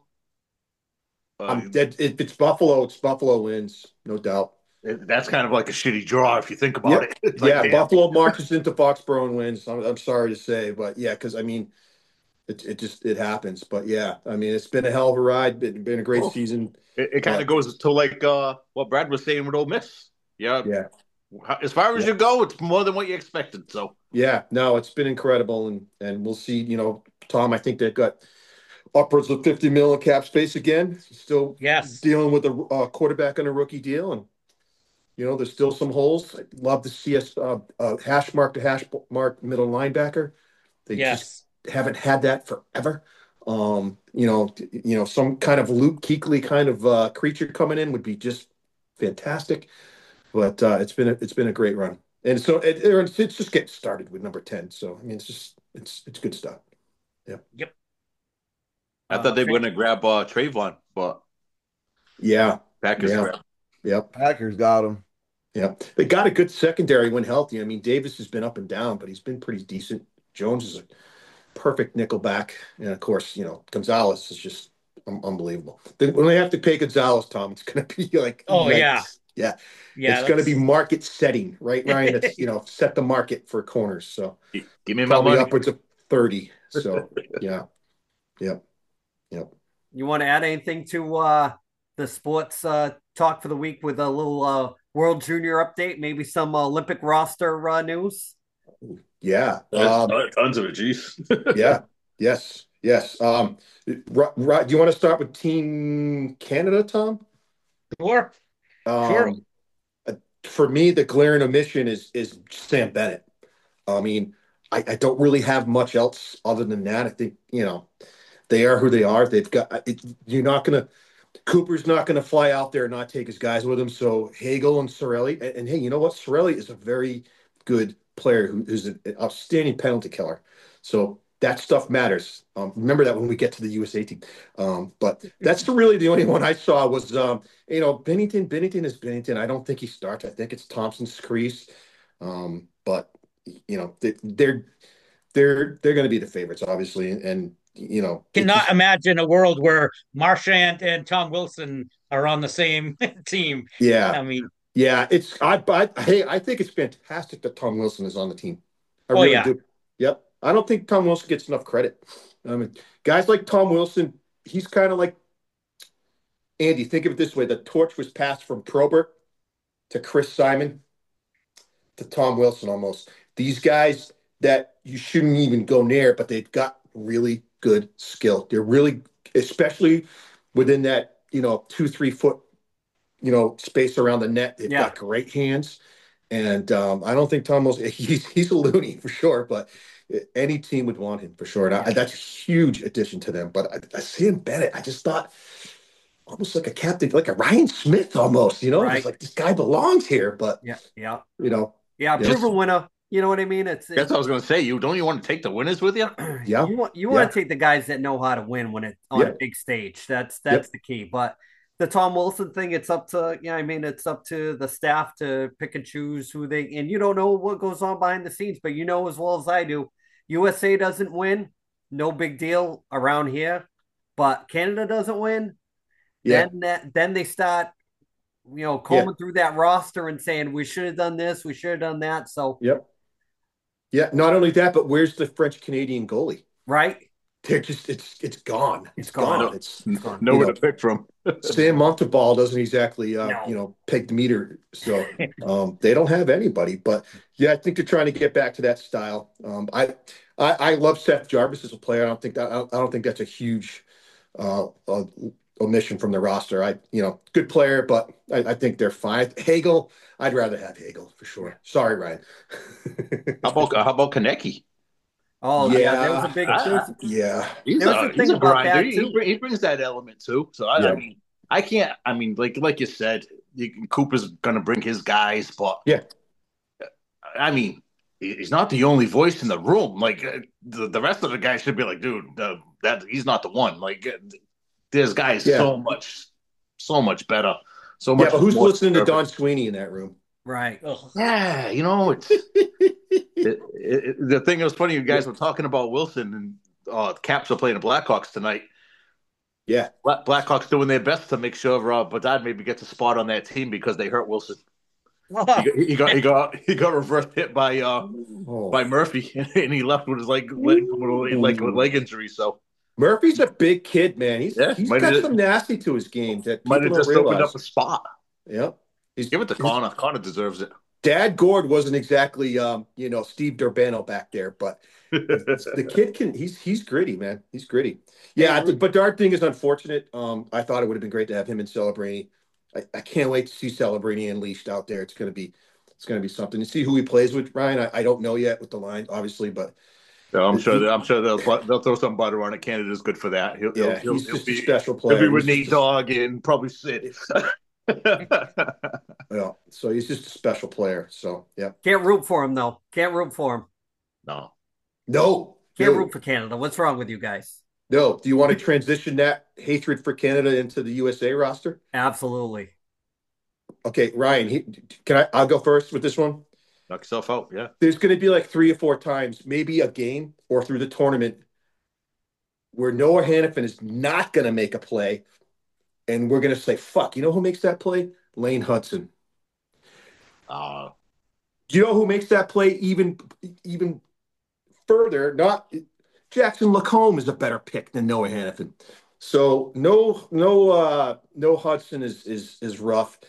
If it's Buffalo wins, no doubt. That's kind of like a shitty draw if you think about it. It's like, Yeah, damn. Buffalo marches into Foxborough and wins. I'm sorry to say, but yeah, because I mean, it happens. But yeah, I mean, it's been a hell of a ride. Been a great Cool. season. It kind of goes to like what Brad was saying with Ole Miss. Yeah. As far as you go, it's more than what you expected. So Yeah, no, it's been incredible, and we'll see. You know, Tom, I think they've got upwards of 50 million cap space again. Still yes. dealing with a quarterback on a rookie deal, and you know, there's still some holes. I'd love to see us hash mark to hash mark middle linebacker. They just haven't had that forever. You know, some kind of Luke Kuechly kind of creature coming in would be just fantastic. But it's been a great run, and so it's just getting started with number 10. So I mean, it's good stuff. Yep. I thought they were going to grab Trayvon, but Yeah, Packers Yeah. grabbed. yep, Packers got him. yeah. They got a good secondary when healthy. I mean, Davis has been up and down, but he's been pretty decent. Jones is a perfect nickel back, and of course, you know, Gonzalez is just unbelievable. Then when they have to pay Gonzalez, Tom, it's going to be like Oh yeah, immense. Yeah, yeah. it's going to be That's market setting, right, Ryan? That's set the market for corners. So Give me my probably money. upwards of 30. So yeah, yep, yep. You want to add anything to the sports talk for the week with a little World Junior update? Maybe some Olympic roster news? Yeah. Tons of it, geez. Yeah. Yes. Yes. Do you want to start with Team Canada, Tom? sure, sure. Um, for me, the glaring omission is Sam Bennett. I mean, I don't really have much else other than that. I think, they are who they are. They've got it, you're not gonna Cooper's not gonna fly out there and not take his guys with him. So Hagel and Sorelli, and hey, you know what? Sorelli is a very good player who's an outstanding penalty killer. So that stuff matters. Remember that when we get to the USA team. But that's really the only one I saw was Bennington. Bennington is Bennington. I don't think he starts. I think it's Thompson's crease. But they're going to be the favorites, obviously, and it Cannot just imagine a world where Marchand and Tom Wilson are on the same team. yeah, I mean, yeah. Hey, I think it's fantastic that Tom Wilson is on the team. I oh really yeah, do. Yep, I don't think Tom Wilson gets enough credit. I mean, guys like Tom Wilson, he's kind of like Andy. Think of it this way: the torch was passed from Probert to Chris Simon to Tom Wilson almost. These guys that you shouldn't even go near, but they've got really good skill. They're really, especially within that, 2, 3 foot, space around the net. They've Yeah. got great hands. And I don't think Tom Wilson, he's a loony for sure, but any team would want him for sure. And that's a huge addition to them. But I see him Bennett. I just thought almost like a captain, like a Ryan Smith almost, Right. It's like this guy belongs here, but Yeah. Yeah. you know, Yeah. yeah, Proven winner. You know what I mean? That's what I was going to say. You want to take the winners with you? yeah, you yeah, want to take the guys that know how to win when it's on a yep, big stage. That's yep, the key. But the Tom Wilson thing, it's up to it's up to the staff to pick and choose who they and you don't know what goes on behind the scenes, but you know as well as I do, USA doesn't win, no big deal around here. But Canada doesn't win, yeah, then they start yeah, combing through that roster and saying we should have done this, we should have done that. So yep, yeah. Not only that, but where's the French Canadian goalie? right, They're just it's gone. it's It's gone. gone. No, It's gone. nowhere to pick from. Sam Monterball doesn't exactly No. peg the meter. So they don't have anybody. But yeah, I think they're trying to get back to that style. I love Seth Jarvis as a player. I don't think that's a huge omission from the roster. Good player, but I think they're fine. Hagel, I'd rather have Hagel for sure. Sorry, Ryan. How about Konecki? Oh yeah, there was a Yeah, big. yeah, There was a thing about grinder. that He, too. he brings that element too. So I yeah, mean, I can't. I mean, like you said, Cooper's gonna bring his guys, but yeah, I mean, he's not the only voice in the room. Like the rest of the guys should be like, dude, that he's not the one. Like there's guys yeah. so much better, so Yeah, much. but who's more listening to Don deserving. Sweeney in that room? Right. ugh. Yeah, the thing that was funny. You guys were talking about Wilson and Caps are playing the Blackhawks tonight. Yeah. Blackhawks doing their best to make sure Bedard maybe gets a spot on that team because they hurt Wilson. He got reverse hit Oh. by Murphy, and he left with his leg injury. So Murphy's a big kid, man. He's yeah, he's might got have some nasty to his game that might people have don't just opened up realize. a spot. Yeah. His, Give it to his Connor. Connor deserves it. dad Gord wasn't exactly Steve Durbano back there, but the kid he's gritty, man. He's gritty. Yeah, the Bedard thing is unfortunate. I thought it would have been great to have him and Celebrini. I can't wait to see Celebrini unleashed out there. It's gonna be something. To see who he plays with, Ryan. I don't know yet with the line, obviously, but So I'm sure they'll throw some butter on it. Canada's good for that. yeah, he's just a be special he'll player. be with He's Nate just Dogg and probably sit. yeah, so he's just a special player. So yeah, Can't root for him though. Can't root for him. No. no, Can't no, root for Canada. What's wrong with you guys? no. Do you want to transition that hatred for Canada into the USA roster? Absolutely. Okay, Ryan, I'll go first with this one. Knock yourself out. Yeah. There's going to be like 3 or 4 times, maybe a game or through the tournament, where Noah Hannafin is not going to make a play, and we're going to say, "Fuck," you know who makes that play? Lane Hudson. Uh, Do you know who makes that play even further? Not Jackson Lacombe is a better pick than Noah Hannafin. So no Hudson is rough.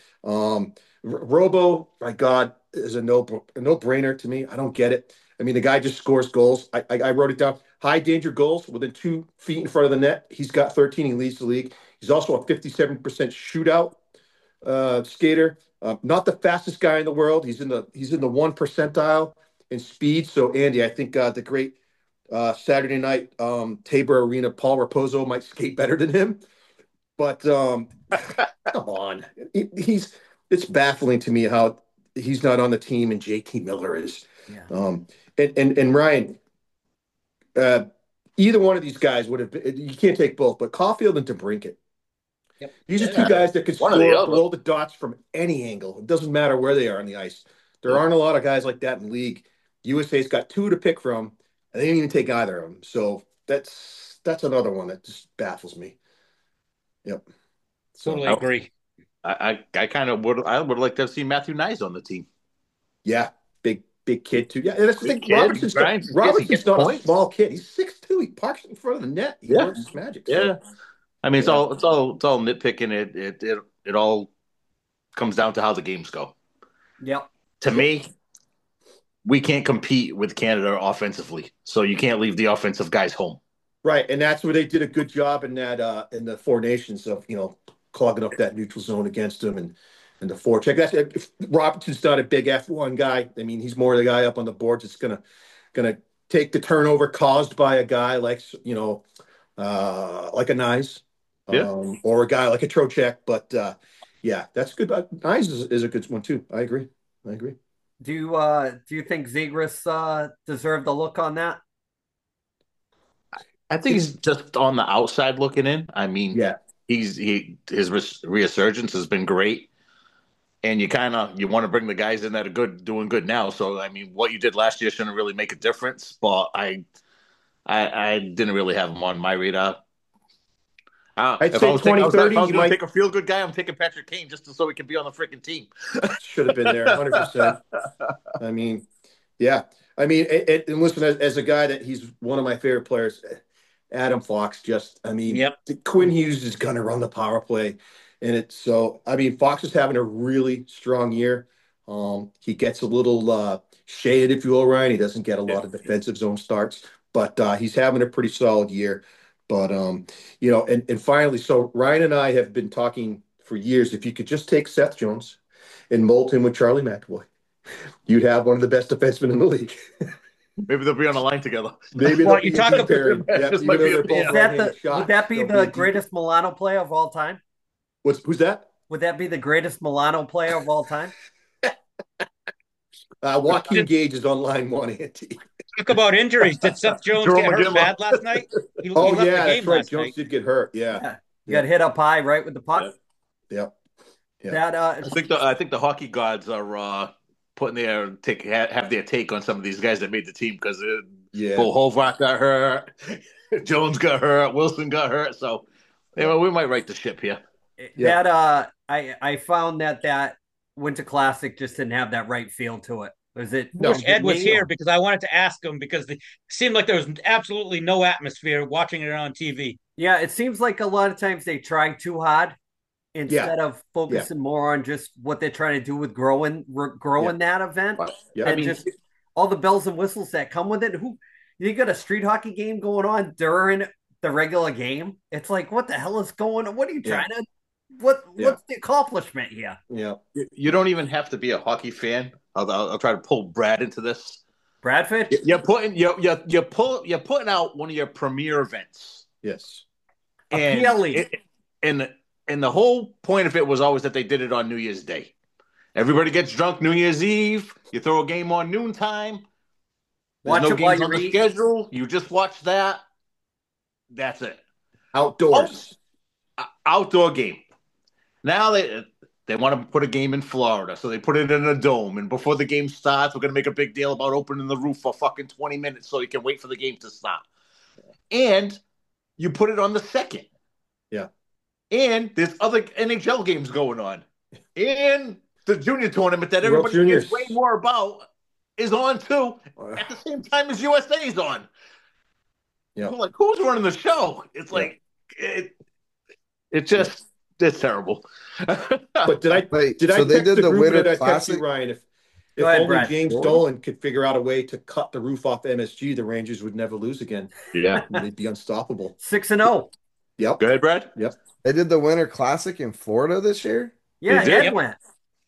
Robo, my God, is a no brainer to me. I don't get it. I mean, the guy just scores goals. I wrote it down. High danger goals within 2 feet in front of the net. He's got 13. He leads the league. He's also a 57% shootout skater. Not the fastest guy in the world. He's in the 1 percentile in speed. So Andy, I think the great Saturday night Tabor Arena Paul Raposo might skate better than him. But come on, it's baffling to me how he's not on the team and JT Miller is. Yeah. And Ryan, uh, either one of these guys would have been. You can't take both, but Caulfield and DeBrincat. Yep. These are two guys that can One or the score other. below the dots from any angle. It doesn't matter where they are on the ice. There aren't a lot of guys like that in the league. USA's got two to pick from, and they didn't even take either of them. So that's another one that just baffles me. Yep. So Totally agree. I kind of would like to have seen Matthew Nyes on the team. yeah, big kid too. Yeah, and that's the Big thing. kid, Robertson's grinds, Robertson's gets not a points. small kid. He's 6'2". He parks in front of the net. He Yeah. works his magic. Yeah, So, I mean, it's yeah. all nitpicking. It all comes down to how the games go. Yep. To me, we can't compete with Canada offensively, so you can't leave the offensive guys home. Right, and that's where they did a good job in that in the Four Nations of clogging up that neutral zone against them and the forecheck. That's if Robertson's not a big F1 guy. I mean, he's more the guy up on the boards that's gonna take the turnover caused by a guy like like a Nyes, Yeah. or a guy like a Trocheck. But yeah, that's good. But Nyes is a good one too. I agree. Do you think Zegras deserved the look on that? I think he's just on the outside looking in. I mean, Yeah, his resurgence has been great, and you want to bring the guys in that are doing good now. So I mean, what you did last year shouldn't really make a difference. But I didn't really have him on my radar. I'd If say I was taking, if 2030. I was You going to might take a feel good guy, I'm taking Patrick Kane just so he can be on the freaking team. should have been there 100%. I mean, yeah. I mean, and listen, as a guy that he's one of my favorite players, Adam Fox. I mean, Yep. Quinn Hughes is going to run the power play, and I mean, Fox is having a really strong year. He gets a little shaded, if you will, Ryan. He doesn't get a lot of defensive zone starts, but he's having a pretty solid year. But and finally, so Ryan and I have been talking for years. If you could just take Seth Jones and mold him with Charlie McAvoy, you'd have one of the best defensemen in the league. Maybe they'll be on the line together. Maybe Well, they'll you be talk a about- deep pairing. Yeah, This even might though be they're a- both Is that right-handed would shots, that be they'll the a deep- greatest Milano player of all time? Who's that? Would that be the greatest Milano player of all time? Joaquin Gage is on line one, Andy. Talk about injuries. Did Seth Jones Jerome get hurt McGinley. bad last night? He Oh left yeah, the game that's right. last Jones night. did get hurt. Yeah, Yeah. You got hit up high right with the puck. yeah. Yeah. That I think the hockey gods are putting have their take on some of these guys that made the team because Yeah. Bo Hovrak got hurt, Jones got hurt, Wilson got hurt. So we might right the ship here. Yeah. that I found that Winter Classic just didn't have that right feel to it. Was it? I wish Ed was me, here or- because I wanted to ask him because it seemed like there was absolutely no atmosphere watching it on TV. Yeah, it seems like a lot of times they try too hard instead of focusing more on just what they're trying to do with growing that event. Yeah. And just all the bells and whistles that come with it. You got a street hockey game going on during the regular game? It's like, what the hell is going on? What are you trying to? What's the accomplishment here? Yeah. You don't even have to be a hockey fan. I'll try to pull Brad into this. Bradford? You're putting out one of your premier events. Yes. And and the whole point of it was always that they did it on New Year's Day. Everybody gets drunk New Year's Eve. You throw a game on noontime. There's Watch no it while games on you the eat. schedule. You just watch that. That's it. Outdoors. Outdoor game. Now they want to put a game in Florida, so they put it in a dome. And before the game starts, we're going to make a big deal about opening the roof for fucking 20 minutes so you can wait for the game to stop. And you put it on the second. Yeah. And there's other NHL games going on. And the junior tournament that The World everybody cares Juniors. way more about is on too at the same time as USA's on. Yeah. Like, who's running the show? It's like it's terrible. But did I Wait, did I so they text did the the group or Winter did I text you, Classic? Ryan? If Go ahead, only Brad. James What? Dolan could figure out a way to cut the roof off MSG, the Rangers would never lose again. Yeah. They'd be unstoppable. 6-0. Yep. Go ahead, Brad. Yep. They did the Winter Classic in Florida this year? Yeah, They did. Ed went.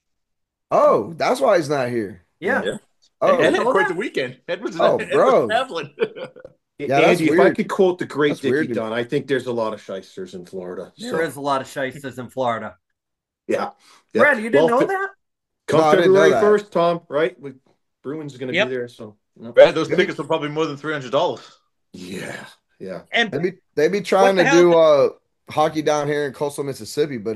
Oh, that's why he's not here. Yeah. Yeah. Oh, Ed know had quite that? the weekend. Ed was Oh, bro. traveling. Yeah, that's Andy, if I weird. could quote the great That's weird Dickie to- Dunn, I think there's a lot of shysters in Florida. There is a lot of shysters in Florida. Yeah. Brad, you didn't know Fe- that? Come No, I didn't know February that. 1st, Tom, right? Bruins are going to Yep. be there. So, yep. Brad, those tickets are probably more than $300. Yeah. Yeah. And They be trying What to the do hockey down here in coastal Mississippi, but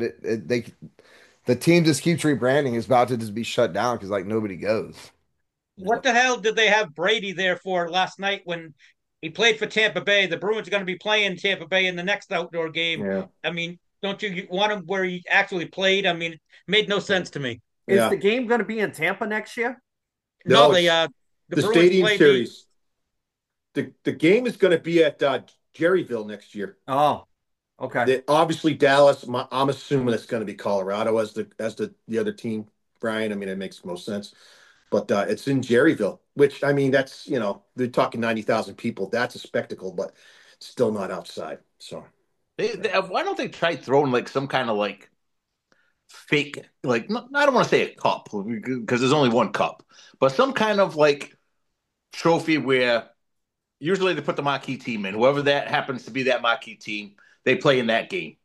the team just keeps rebranding. It's about to just be shut down because like nobody goes. what the hell did they have Brady there for last night when he played for Tampa Bay? The Bruins are going to be playing Tampa Bay in the next outdoor game. Yeah. I mean, don't you want him where he actually played? I mean, it made no sense to me. Is Yeah. the game going to be in Tampa next year? No, No, they it's the the Bruins Stadium played Series. The game is going to be at Jerryville next year. Oh, okay. Obviously, Dallas. I'm assuming it's going to be Colorado as the other team. Brian, I mean, it makes most sense. But it's in Jerryville, which I mean, that's they're talking 90,000 people. That's a spectacle, but it's still not outside. So Why don't they try throwing like some kind of like fake, like I don't want to say a cup because there's only one cup, but some kind of like trophy where usually they put the marquee team in, whoever that happens to be that marquee team, they play in that game.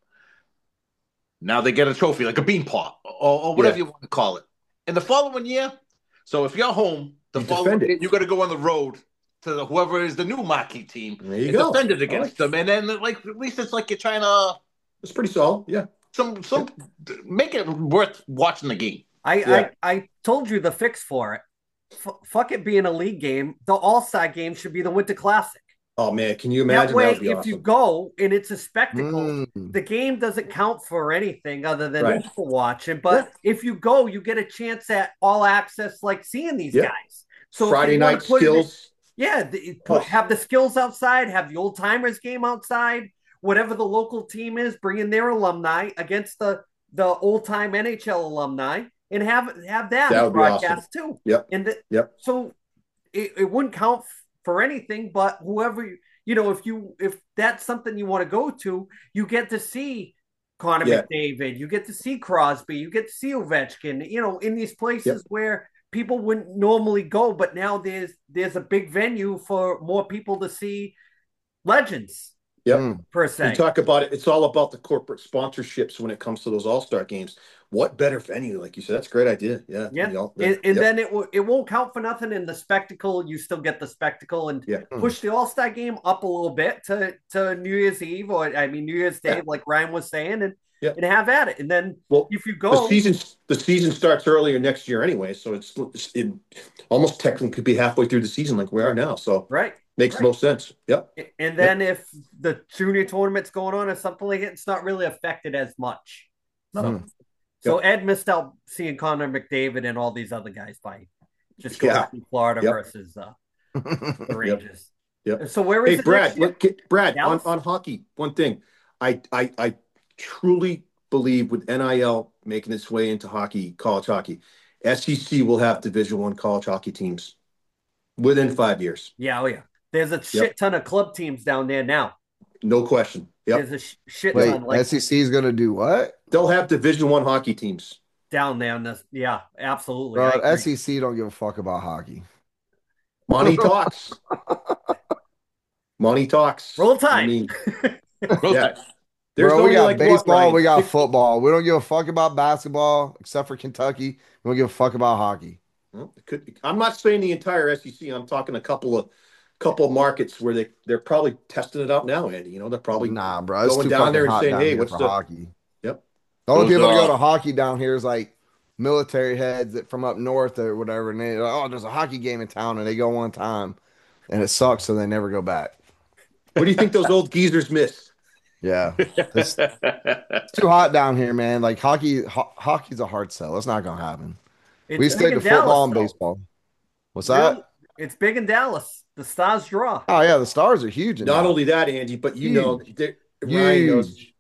Now they get a trophy like a bean pot or whatever you want to call it. And the following year, so if you're home, the You following defend it. year, you got to go on the road to whoever is the new marquee team there you and go. defend it against All right. them. And then like at least it's like you're trying to It's pretty solid. Yeah. some make it worth watching the game. I told you the fix for it. Fuck it being a league game. The All-Star game should be the Winter Classic. Oh man, can you imagine? That way, would be if awesome. you go and it's a spectacle, Mm. the game doesn't count for anything other than Right. people watching. But if you go, you get a chance at all access, like seeing these Yeah. guys. So if Friday you wanna night put it in- skills. Yeah, Oh. have the skills outside, have the old timers game outside, whatever the local team is, bring in their alumni against the old time NHL alumni, and have that That would be broadcast too. Yep. And Yep. so it wouldn't count for anything, but whoever if that's something you want to go to, you get to see Connor Yeah. McDavid, you get to see Crosby, you get to see Ovechkin, in these places where people wouldn't normally go, but now there's a big venue for more people to see legends Yep. per You se. talk about it. It's all about the corporate sponsorships when it comes to those All-Star games. What better venue, like you said? That's a great idea. Yeah. Yeah, and then it won't count for nothing in the spectacle. You still get the spectacle and Yeah. push the All-Star game up a little bit to New Year's Eve New Year's Day, like Ryan was saying, and have at it. And then if you go, the season starts earlier next year anyway, so it almost technically could be halfway through the season like we are now. So right, makes the most sense. Yep. and then if the junior tournament's going on or something like it, it's not really affected as much. So Ed missed out seeing Connor McDavid and all these other guys by just going to Florida versus the Rangers. Yep. So where is Hey, it? Brad, next year? Brad, Dallas? on hockey, one thing. I truly believe with NIL making its way into hockey, college hockey, SEC will have Division I college hockey teams within 5 years. Yeah, oh yeah. There's a shit ton of club teams down there now. No question. Yep. There's a shit Wait, ton like SEC is gonna do what? They'll have Division I hockey teams. down there on this. Yeah, absolutely. Bro, I agree. SEC don't give a fuck about hockey. Money talks. Money talks. Roll Tide. I mean, Roll yeah. Tide. There's Bro, we only got like what, baseball, Ryan? we got football. We don't give a fuck about basketball, except for Kentucky. We don't give a fuck about hockey. Well, I'm not saying the entire SEC. I'm talking a couple of markets where they're probably testing it out now, Andy. They're probably Nah, bro. It's going too down there and fucking hot saying, down "Hey, here what's for the hockey?" Yep. The only Those people that go are- to hockey down here is like military heads that from up north or whatever, and they there's a hockey game in town, and they go one time, and it sucks, so they never go back. What do you think those old geezers miss? Yeah. It's too hot down here, man. Like hockey's a hard sell. It's not gonna happen. It's We big stick to in football Dallas, and though. baseball. What's Real, that? it's big in Dallas. The Stars draw. Oh yeah, the Stars are huge in Not Dallas. only that, Andy, but Huge. Ryan knows Huge.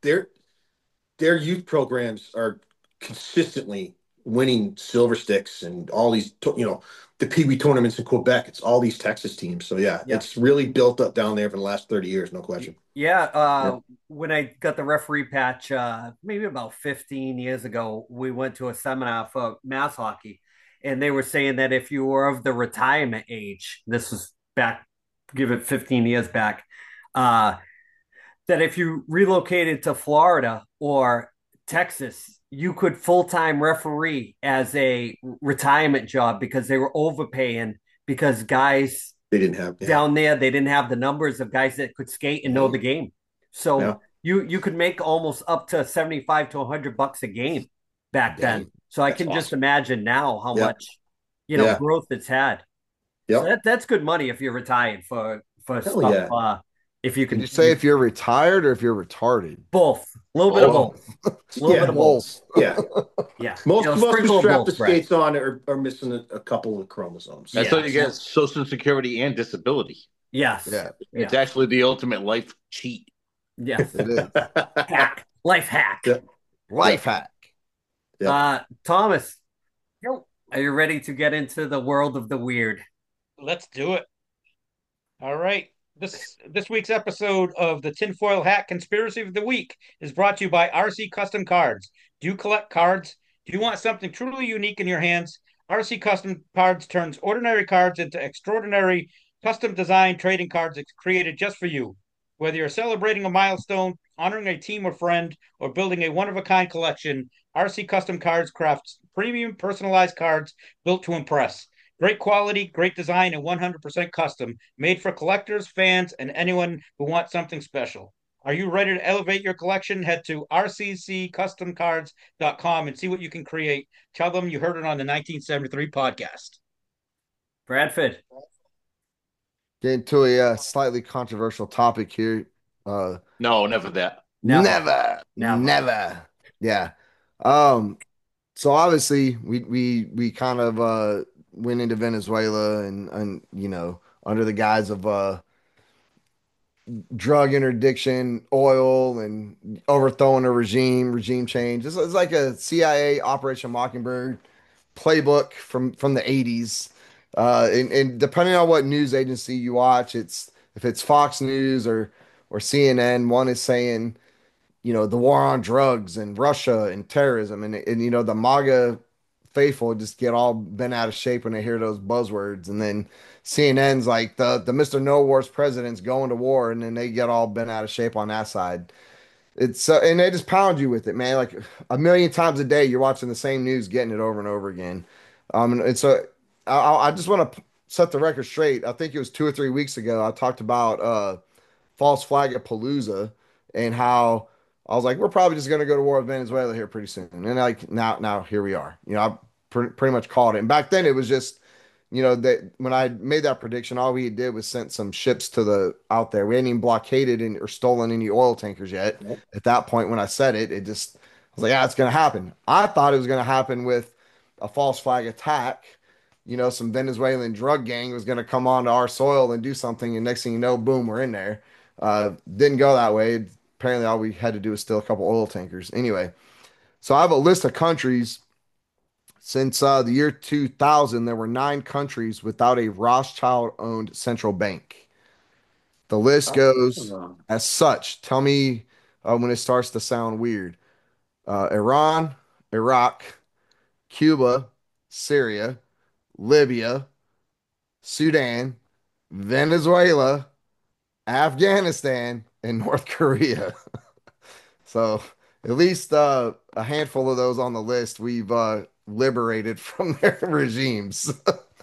their youth programs are consistently winning silver sticks and all these, the Pee Wee tournaments in Quebec. It's all these Texas teams. So yeah, Yeah. it's really built up down there for the last 30 years, no question. Yeah, Yeah. when I got the referee patch, maybe about 15 years ago, we went to a seminar for mass hockey, and they were saying that if you were of the retirement age, this was back, give it 15 years back, uh, that if you relocated to Florida or Texas, you could full-time referee as a retirement job because they were overpaying because guys They didn't have, yeah. down there they didn't have the numbers of guys that could skate and know the game. So Yeah. you could make almost up to 75 to $100 a game back Damn. then. So I That's can just awesome. imagine now how Yeah. much Yeah. growth it's had. So Yep. that's good money if you're retired for Hell stuff. yeah. If you Did can you say if you're retired or if you're retarded? both, a little bit of Both. both, a little Yeah. bit of both. Yeah. Yeah, Most of us who sprinkle of strap the both, Brett. skates on are missing a couple of chromosomes. That's Yeah. how you get Social Security and disability. Yes, Yeah, It's yeah, actually the ultimate life cheat. yes. it is. Hack, life hack. Yeah. Life hack. Yeah. Thomas, are you ready to get into the world of the weird? Let's do it. All right. This week's episode of the Tinfoil Hat Conspiracy of the Week is brought to you by RC Custom Cards. Do you collect cards? Do you want something truly unique in your hands? RC Custom Cards turns ordinary cards into extraordinary custom design trading cards created just for you. Whether you're celebrating a milestone, honoring a team or friend, or building a one-of-a-kind collection, RC Custom Cards crafts premium personalized cards built to impress. Great quality, great design, and 100% custom, made for collectors, fans, and anyone who wants something special. Are you ready to elevate your collection? Head to rccustomcards.com and see what you can create. Tell them you heard it on the 1973 podcast. Bradford. Get into a slightly controversial topic here. No, never that. Never. Yeah. So obviously we kind of went into Venezuela and under the guise of drug interdiction, oil, and overthrowing a regime change. It's like a CIA Operation Mockingbird playbook from the 80s. And depending on what news agency you watch, if it's Fox News or CNN, one is saying, the war on drugs and Russia and terrorism and the MAGA faithful just get all bent out of shape when they hear those buzzwords. And then CNN's like the Mr. No Wars president's going to war, and then they get all bent out of shape on that side. It's and they just pound you with it, man. Like a million times a day, you're watching the same news, getting it over and over again. And so I just want to set the record straight. I think it was 2 or 3 weeks ago. I talked about false flag at Palooza and how I was like, we're probably just going to go to war with Venezuela here pretty soon. And like now here we are. I pretty much called it. And back then it was just, that when I made that prediction, all we did was sent some ships to the out there. We hadn't even blockaded or stolen any oil tankers yet. Nope. At that point, when I said it, I was like, yeah, it's going to happen. I thought it was going to happen with a false flag attack. Some Venezuelan drug gang was going to come onto our soil and do something. And next thing you know, boom, we're in there. Didn't go that way. Apparently, all we had to do was steal a couple oil tankers. Anyway, so I have a list of countries. Since the year 2000, there were 9 countries without a Rothschild-owned central bank. The list goes as such. Tell me when it starts to sound weird. Iran, Iraq, Cuba, Syria, Libya, Sudan, Venezuela, Afghanistan, and North Korea. So at least a handful of those on the list we've liberated from their regimes,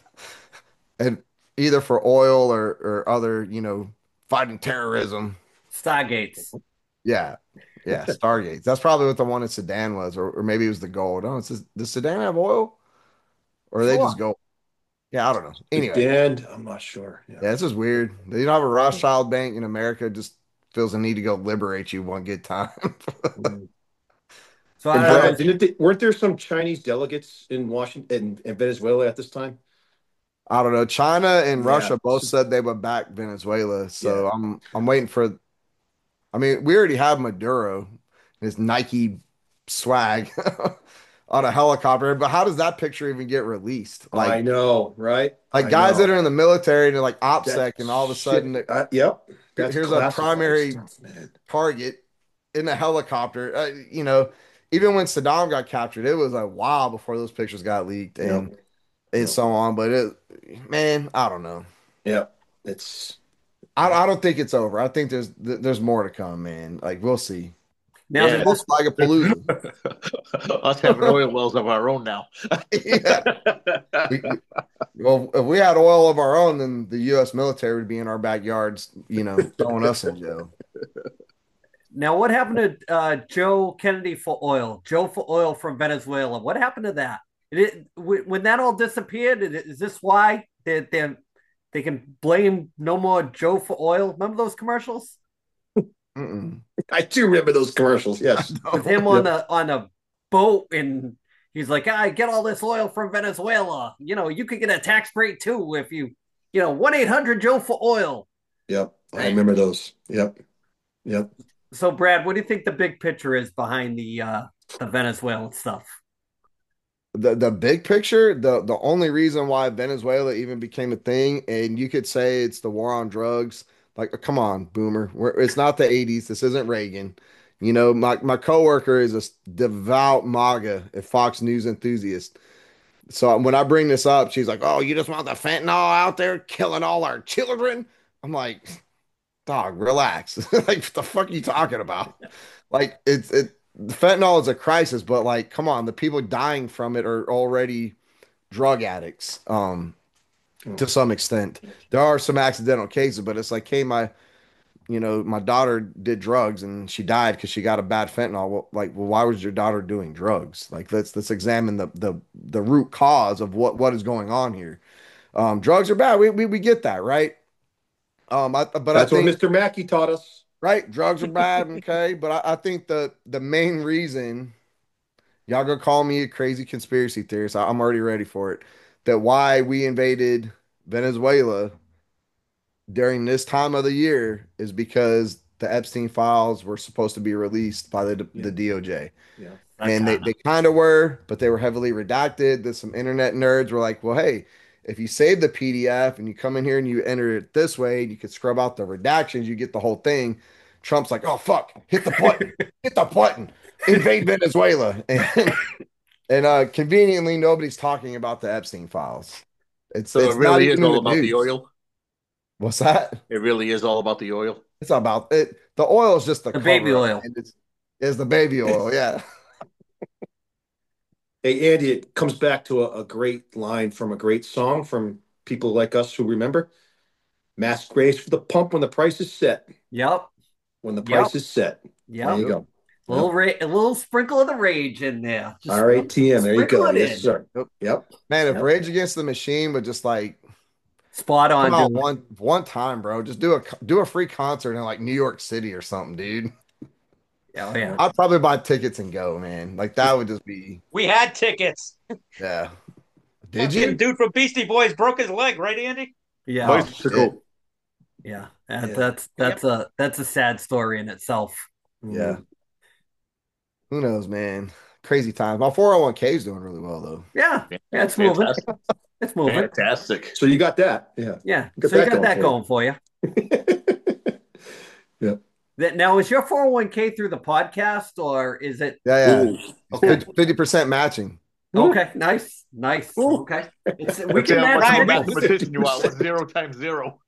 and either for oil or other, fighting terrorism. Stargates. Yeah, yeah, Stargates. That's probably what the one in Sudan was, or maybe it was the gold. Oh, does Sudan have oil, or are they Sure. just gold? Yeah, I don't know. The Anyway, Den, I'm not sure. Yeah. yeah, this is weird. They don't have a Rothschild bank in America. Just feels the need to go liberate you one good time. Mm. So And I don't know. Brad, weren't there some Chinese delegates in Washington and Venezuela at this time? I don't know. China and Yeah. Russia both said they would back Venezuela, Yeah. so I'm waiting for. I mean, we already have Maduro, his Nike swag on a helicopter, but how does that picture even get released? I know, right? Like I guys that know. are in the military and they're like That OPSEC, and all of a shit. sudden Yep. That's here's a classified primary stuff, man. target in a helicopter. Even when Saddam got captured, it was a while before those pictures got leaked and Yep. and Yep. so on. But man, I don't know. Yep. It's I don't think it's over. I think there's more to come, man. Like we'll see. Now It's Yeah. that this like a palooza. Us having oil wells of our own now. Yeah. Well, if we had oil of our own, then the U.S. military would be in our backyards, throwing us in jail. Now, what happened to Joe Kennedy for oil? Joe for oil from Venezuela. What happened to that? When that all disappeared, is this why they can blame no more Joe for oil? Remember those commercials Mm-mm. I do remember those commercials. Yes. with him Yep. on a boat and he's like, I get all this oil from Venezuela. You could get a tax break too if you 1-800 Joe for oil. Yep. I remember those. Yep. Yep. So, Brad, what do you think the big picture is behind the Venezuelan stuff? The big picture, the only reason why Venezuela even became a thing, and you could say it's the war on drugs. Like, come on, boomer. It's not the 80s. This isn't Reagan. My coworker is a devout MAGA, a Fox News enthusiast. So when I bring this up, she's like, "Oh, you just want the fentanyl out there killing all our children?" I'm like, "Dog, relax. Like, what the fuck are you talking about? Like, fentanyl is a crisis, but like, come on, the people dying from it are already drug addicts, to some extent. There are some accidental cases, but it's like, hey, my daughter did drugs and she died because she got a bad fentanyl. Well, why was your daughter doing drugs? Like, let's examine the root cause of what is going on here. Drugs are bad. We get that, right? But I That's what think Mr. Mackey taught us. right, drugs are bad, okay. But I think the main reason y'all gonna call me a crazy conspiracy theorist. I'm already ready for it. That why we invaded Venezuela during this time of the year is because the Epstein files were supposed to be released by Yeah. the DOJ. Yeah. And they kind of were, but they were heavily redacted. There's some internet nerds were like, well, hey, if you save the PDF and you come in here and you enter it this way, and you could scrub out the redactions, you get the whole thing. Trump's like, oh fuck, hit the button, invade Venezuela. And conveniently, nobody's talking about the Epstein files. So It's it not really is even in all the about the news. oil. What's that? It really is all about the oil. It's not about it. The oil is just the The baby cover up. oil. And it's the baby oil. Yeah. Hey, Andy, it comes back to a great line from a great song from people like us who remember. Mass graves for the pump when the price is set. Yep. When the Yep. price is set. There Yep. you go. A little sprinkle of the rage in there. Just RATM. There you sprinkle go. it Yes, in. sir. Yep. Man, if Yep. Rage Against the Machine would just like Spot come on, out dude. one time, bro, just do a free concert in like New York City or something, dude. Oh yeah. I'd probably buy tickets and go, man. Like that would just be, We had tickets. yeah. Did Fucking you? dude from Beastie Boys broke his leg, right, Andy? Yeah. Oh shit. Bicycle. Yeah. Yeah. That's a sad story in itself. Yeah. Who knows, man? Crazy times. My 401k is doing really well though. Yeah. Yeah, it's moving. Fantastic. It's moving. Fantastic. So you got that. Yeah. Yeah. Got So you that got going that for going for you. Yeah. Now is your 401k through the podcast or is it Yeah, Ooh. yeah. 50% matching. okay? Nice. Ooh. Okay. We Let's see can how much match of a Ryan, mathematician you are with 0 times 0.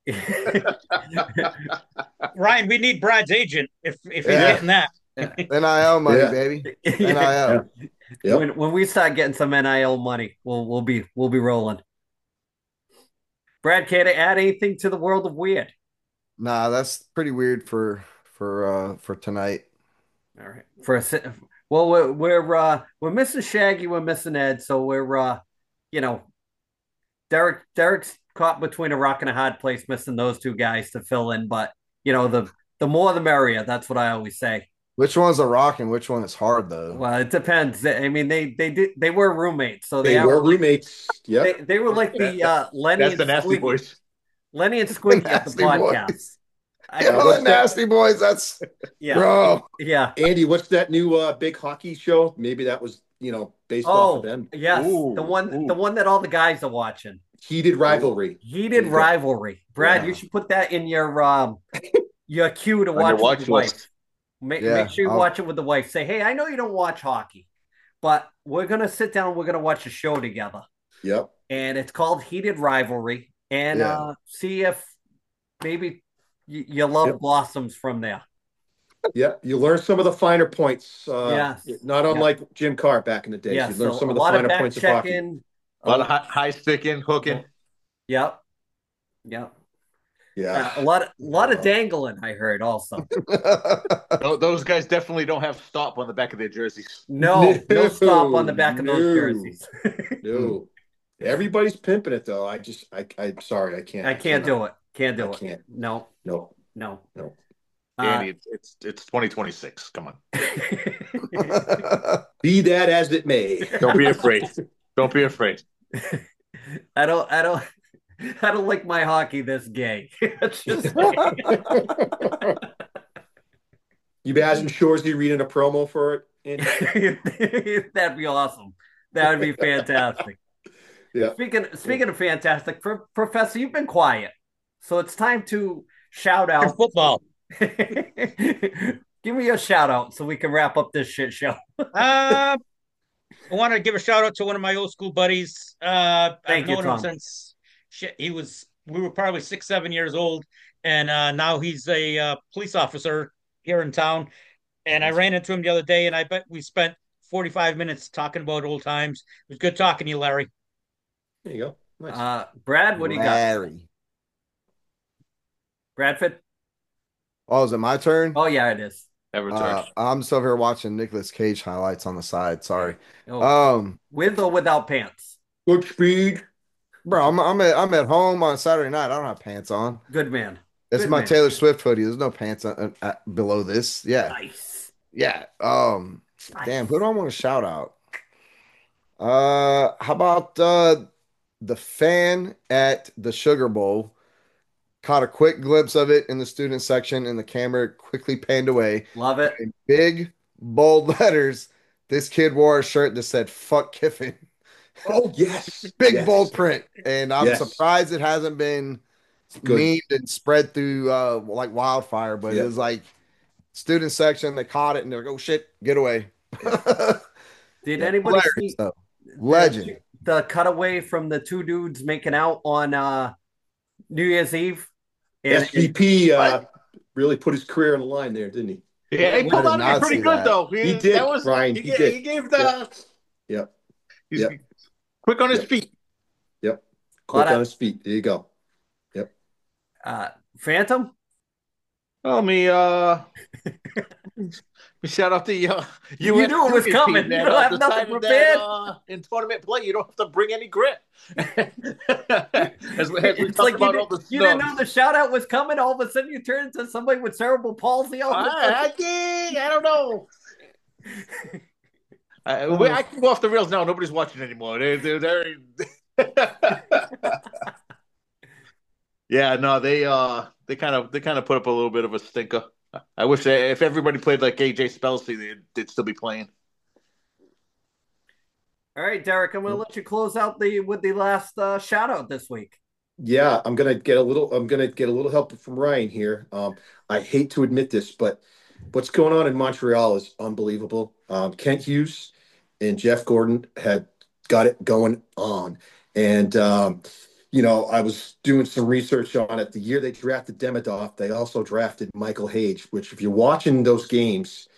Ryan, we need Brad's agent if he's Yeah. getting that. NIL money, Yeah. baby. Yeah. NIL. Yep. When we start getting some NIL money, we'll be rolling. Brad, care to add anything to the world of weird? Nah, that's pretty weird for tonight. All right. Well, we're missing Shaggy, we're missing Ed, so we're you know Derek's caught between a rock and a hard place, missing those two guys to fill in. But the more the merrier. That's what I always say. Which one's a rock and which one is hard though? Well, it depends. I mean, they were roommates, so They were roommates. Yep. they were like the Lenny That's and the Nasty Squeaky, Boys. Lenny and Squeaky of the Nasty podcast. Boys. I, Yeah, what's the that? Nasty Boys. That's yeah, bro. yeah. Andy, what's that new big hockey show? Maybe that was, based off of Oh, them. yes, Ooh, the ooh. one that all the guys are watching. Heated rivalry. Heated There you go. rivalry. Brad, Yeah. you should put that in your queue to On watch your with watch your wife. list. Make Yeah, sure you I'll- watch it with the wife. Say, hey, I know you don't watch hockey, but we're gonna sit down. We're gonna watch a show together, Yep. and it's called Heated Rivalry. And Yeah. see if maybe your love Yep. blossoms from there. Yeah. You learn some of the finer points. Yes. Not unlike Jim Carr back in the day. Yeah, You learn so some a of the lot of finer back points of hockey. checking. A lot of high sticking, hooking. Yep. Yep. Yeah. A lot of dangling. I heard also. Those guys definitely don't have stop on the back of their jerseys. No stop on the back of those No. jerseys. No. Everybody's pimping it though. I'm sorry. I can't. I can't do it. Can't do I it. can't. No. No. No. No. Andy, it's 2026. Come on. Be that as it may. Don't be afraid. Don't be afraid. I don't like my hockey this gay. It's just You imagine Shoresy reading a promo for it? Andy? that'd be awesome. That would be fantastic. Yeah. Speaking of fantastic, Professor, you've been quiet, so it's time to shout For out. football. Give me a shout out so we can wrap up this shit show. I want to give a shout out to one of my old school buddies. I've Thank you, known him Tom. since we were probably 6, 7 years old, and now he's a police officer here in town. And I ran into him the other day, and I bet we spent 45 minutes talking about old times. It was good talking to you, Larry. There you go. Nice. Brad, what do you got? Larry. Bradford? Oh, is it my turn? Oh yeah, it is. Everton. I'm still here watching Nicolas Cage highlights on the side. Sorry. Oh, with or without pants? Good speed. Bro, I'm at home on Saturday night. I don't have pants on. Good man. It's Good my man. Taylor Swift hoodie. There's no pants below this. Yeah. Nice. Yeah. Nice. Damn, who do I want to shout out? How about the fan at the Sugar Bowl? Caught a quick glimpse of it in the student section, and the camera quickly panned away. Love it. In big, bold letters, this kid wore a shirt that said "Fuck Kiffin." Oh yes. Big Yes. bold print, and I'm Yes. surprised it hasn't been Good. memed and spread through like wildfire. But Yeah. it was like student section. They caught it and they're like, "Oh shit, get away!" Did Yeah, anybody hilarious, see though. Legend. the cutaway from the two dudes making out on New Year's Eve? And SVP really put his career on the line there, didn't he? Yeah, he I pulled did out not pretty see good that. though. He did, That was, Ryan, He, he ga- did. he gave the. Yep. He's Yep. quick on his Yep. feet. Yep. Lot Quick of- on his feet. There you go. Phantom? Oh me, we shout out the You US knew it was cricket coming. team You that, don't have nothing decided prepared. that, in tournament play, you don't have to bring any grit. as we It's talked like about all the you didn't know snubs. the shout out was coming. All of a sudden, you turn into somebody with cerebral palsy. All of a sudden. I don't know. I can go off the rails now. Nobody's watching anymore. They're yeah, no, they kind of put up a little bit of a stinker. I wish if everybody played like AJ Spelsey, they'd still be playing. All right, Derek, I'm going to let you close out with the last shout out this week. Yeah, I'm gonna get a little help from Ryan here. I hate to admit this, but what's going on in Montreal is unbelievable. Kent Hughes and Jeff Gordon had got it going on, and I was doing some research on it. The year they drafted Demidov, they also drafted Michael Hage, which if you're watching those games,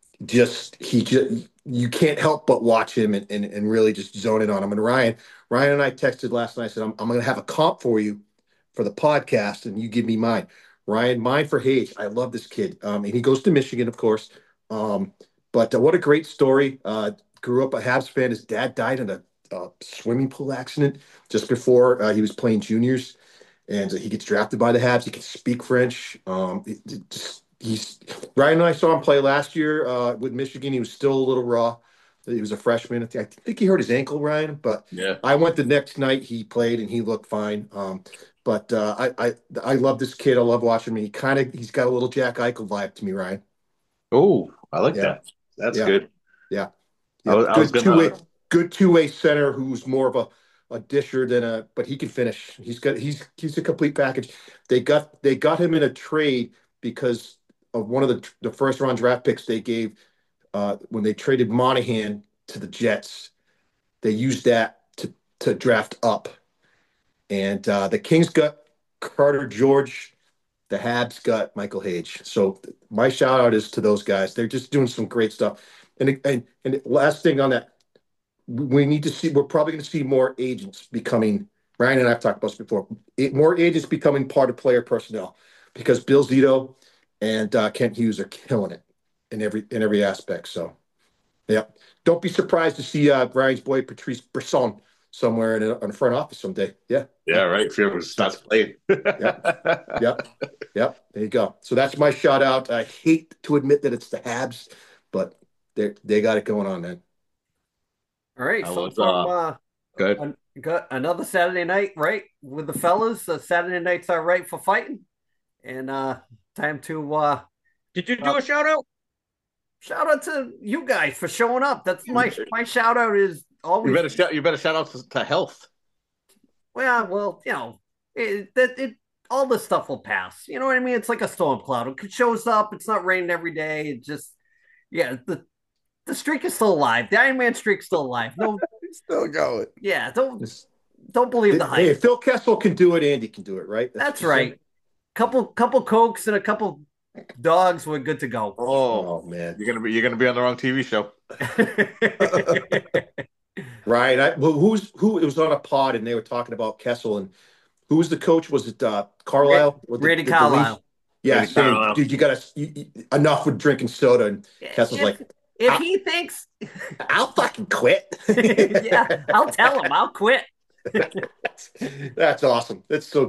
you can't help but watch him and really just zone in on him. And Ryan and I texted last night. I said, I'm going to have a comp for you for the podcast, and you give me mine. Ryan, mine for Hage. I love this kid. And he goes to Michigan, of course. But what a great story. Grew up a Habs fan. His dad died in a a swimming pool accident just before he was playing juniors, and he gets drafted by the Habs. He can speak French. He's Ryan and I saw him play last year with Michigan. He was still a little raw. He was a freshman. I think he hurt his ankle, Ryan. But Yeah. I went the next night. He played and he looked fine. But I love this kid. I love watching him. He's got a little Jack Eichel vibe to me, Ryan. Oh, I like Yeah. that. That's Yeah. good. Yeah. I was gonna. Good two-way center who's more of a disher than but he can finish. He's a complete package. They got him in a trade because of one of the first round draft picks they gave when they traded Monahan to the Jets. They used that to draft up. And the Kings got Carter George. The Habs got Michael Hage. So my shout out is to those guys. They're just doing some great stuff. And last thing on that, we need to see. We're probably going to see more agents becoming. Ryan and I've talked about this before. More agents becoming part of player personnel because Bill Zito and Kent Hughes are killing it in every aspect. So, yeah, don't be surprised to see Ryan's boy Patrice Brisson somewhere in the front office someday. Yeah. Yeah, right. If he ever starts playing. Yep. There you go. So that's my shout out. I hate to admit that it's the Habs, but they got it going on, man. All right, I so was, good. got another Saturday night, right, with the fellas. Saturday nights are right for fighting, and time to Did you do a shout out? shout out to you guys for showing up. That's my shout out is always. You better shout out to health. Well, it all this stuff will pass. You know what I mean? It's like a storm cloud. It shows up. It's not raining every day. It just, the streak is still alive. The Iron Man streak's still alive. No, It's still going. yeah, don't believe the hype. Hey, if Phil Kessel can do it, Andy can do it, right? That's right. Couple Cokes and a couple dogs, we're good to go. Oh man, You're gonna be on the wrong TV show. right? Who? It was on a pod, and they were talking about Kessel, and who was the coach? Was it Carlisle? Randy Carlisle. Yeah, Randy saying, Carlisle. dude, you got enough with drinking soda, and Kessel's like, if he thinks, I'll fucking quit. yeah, I'll tell him I'll quit. That's awesome. That's so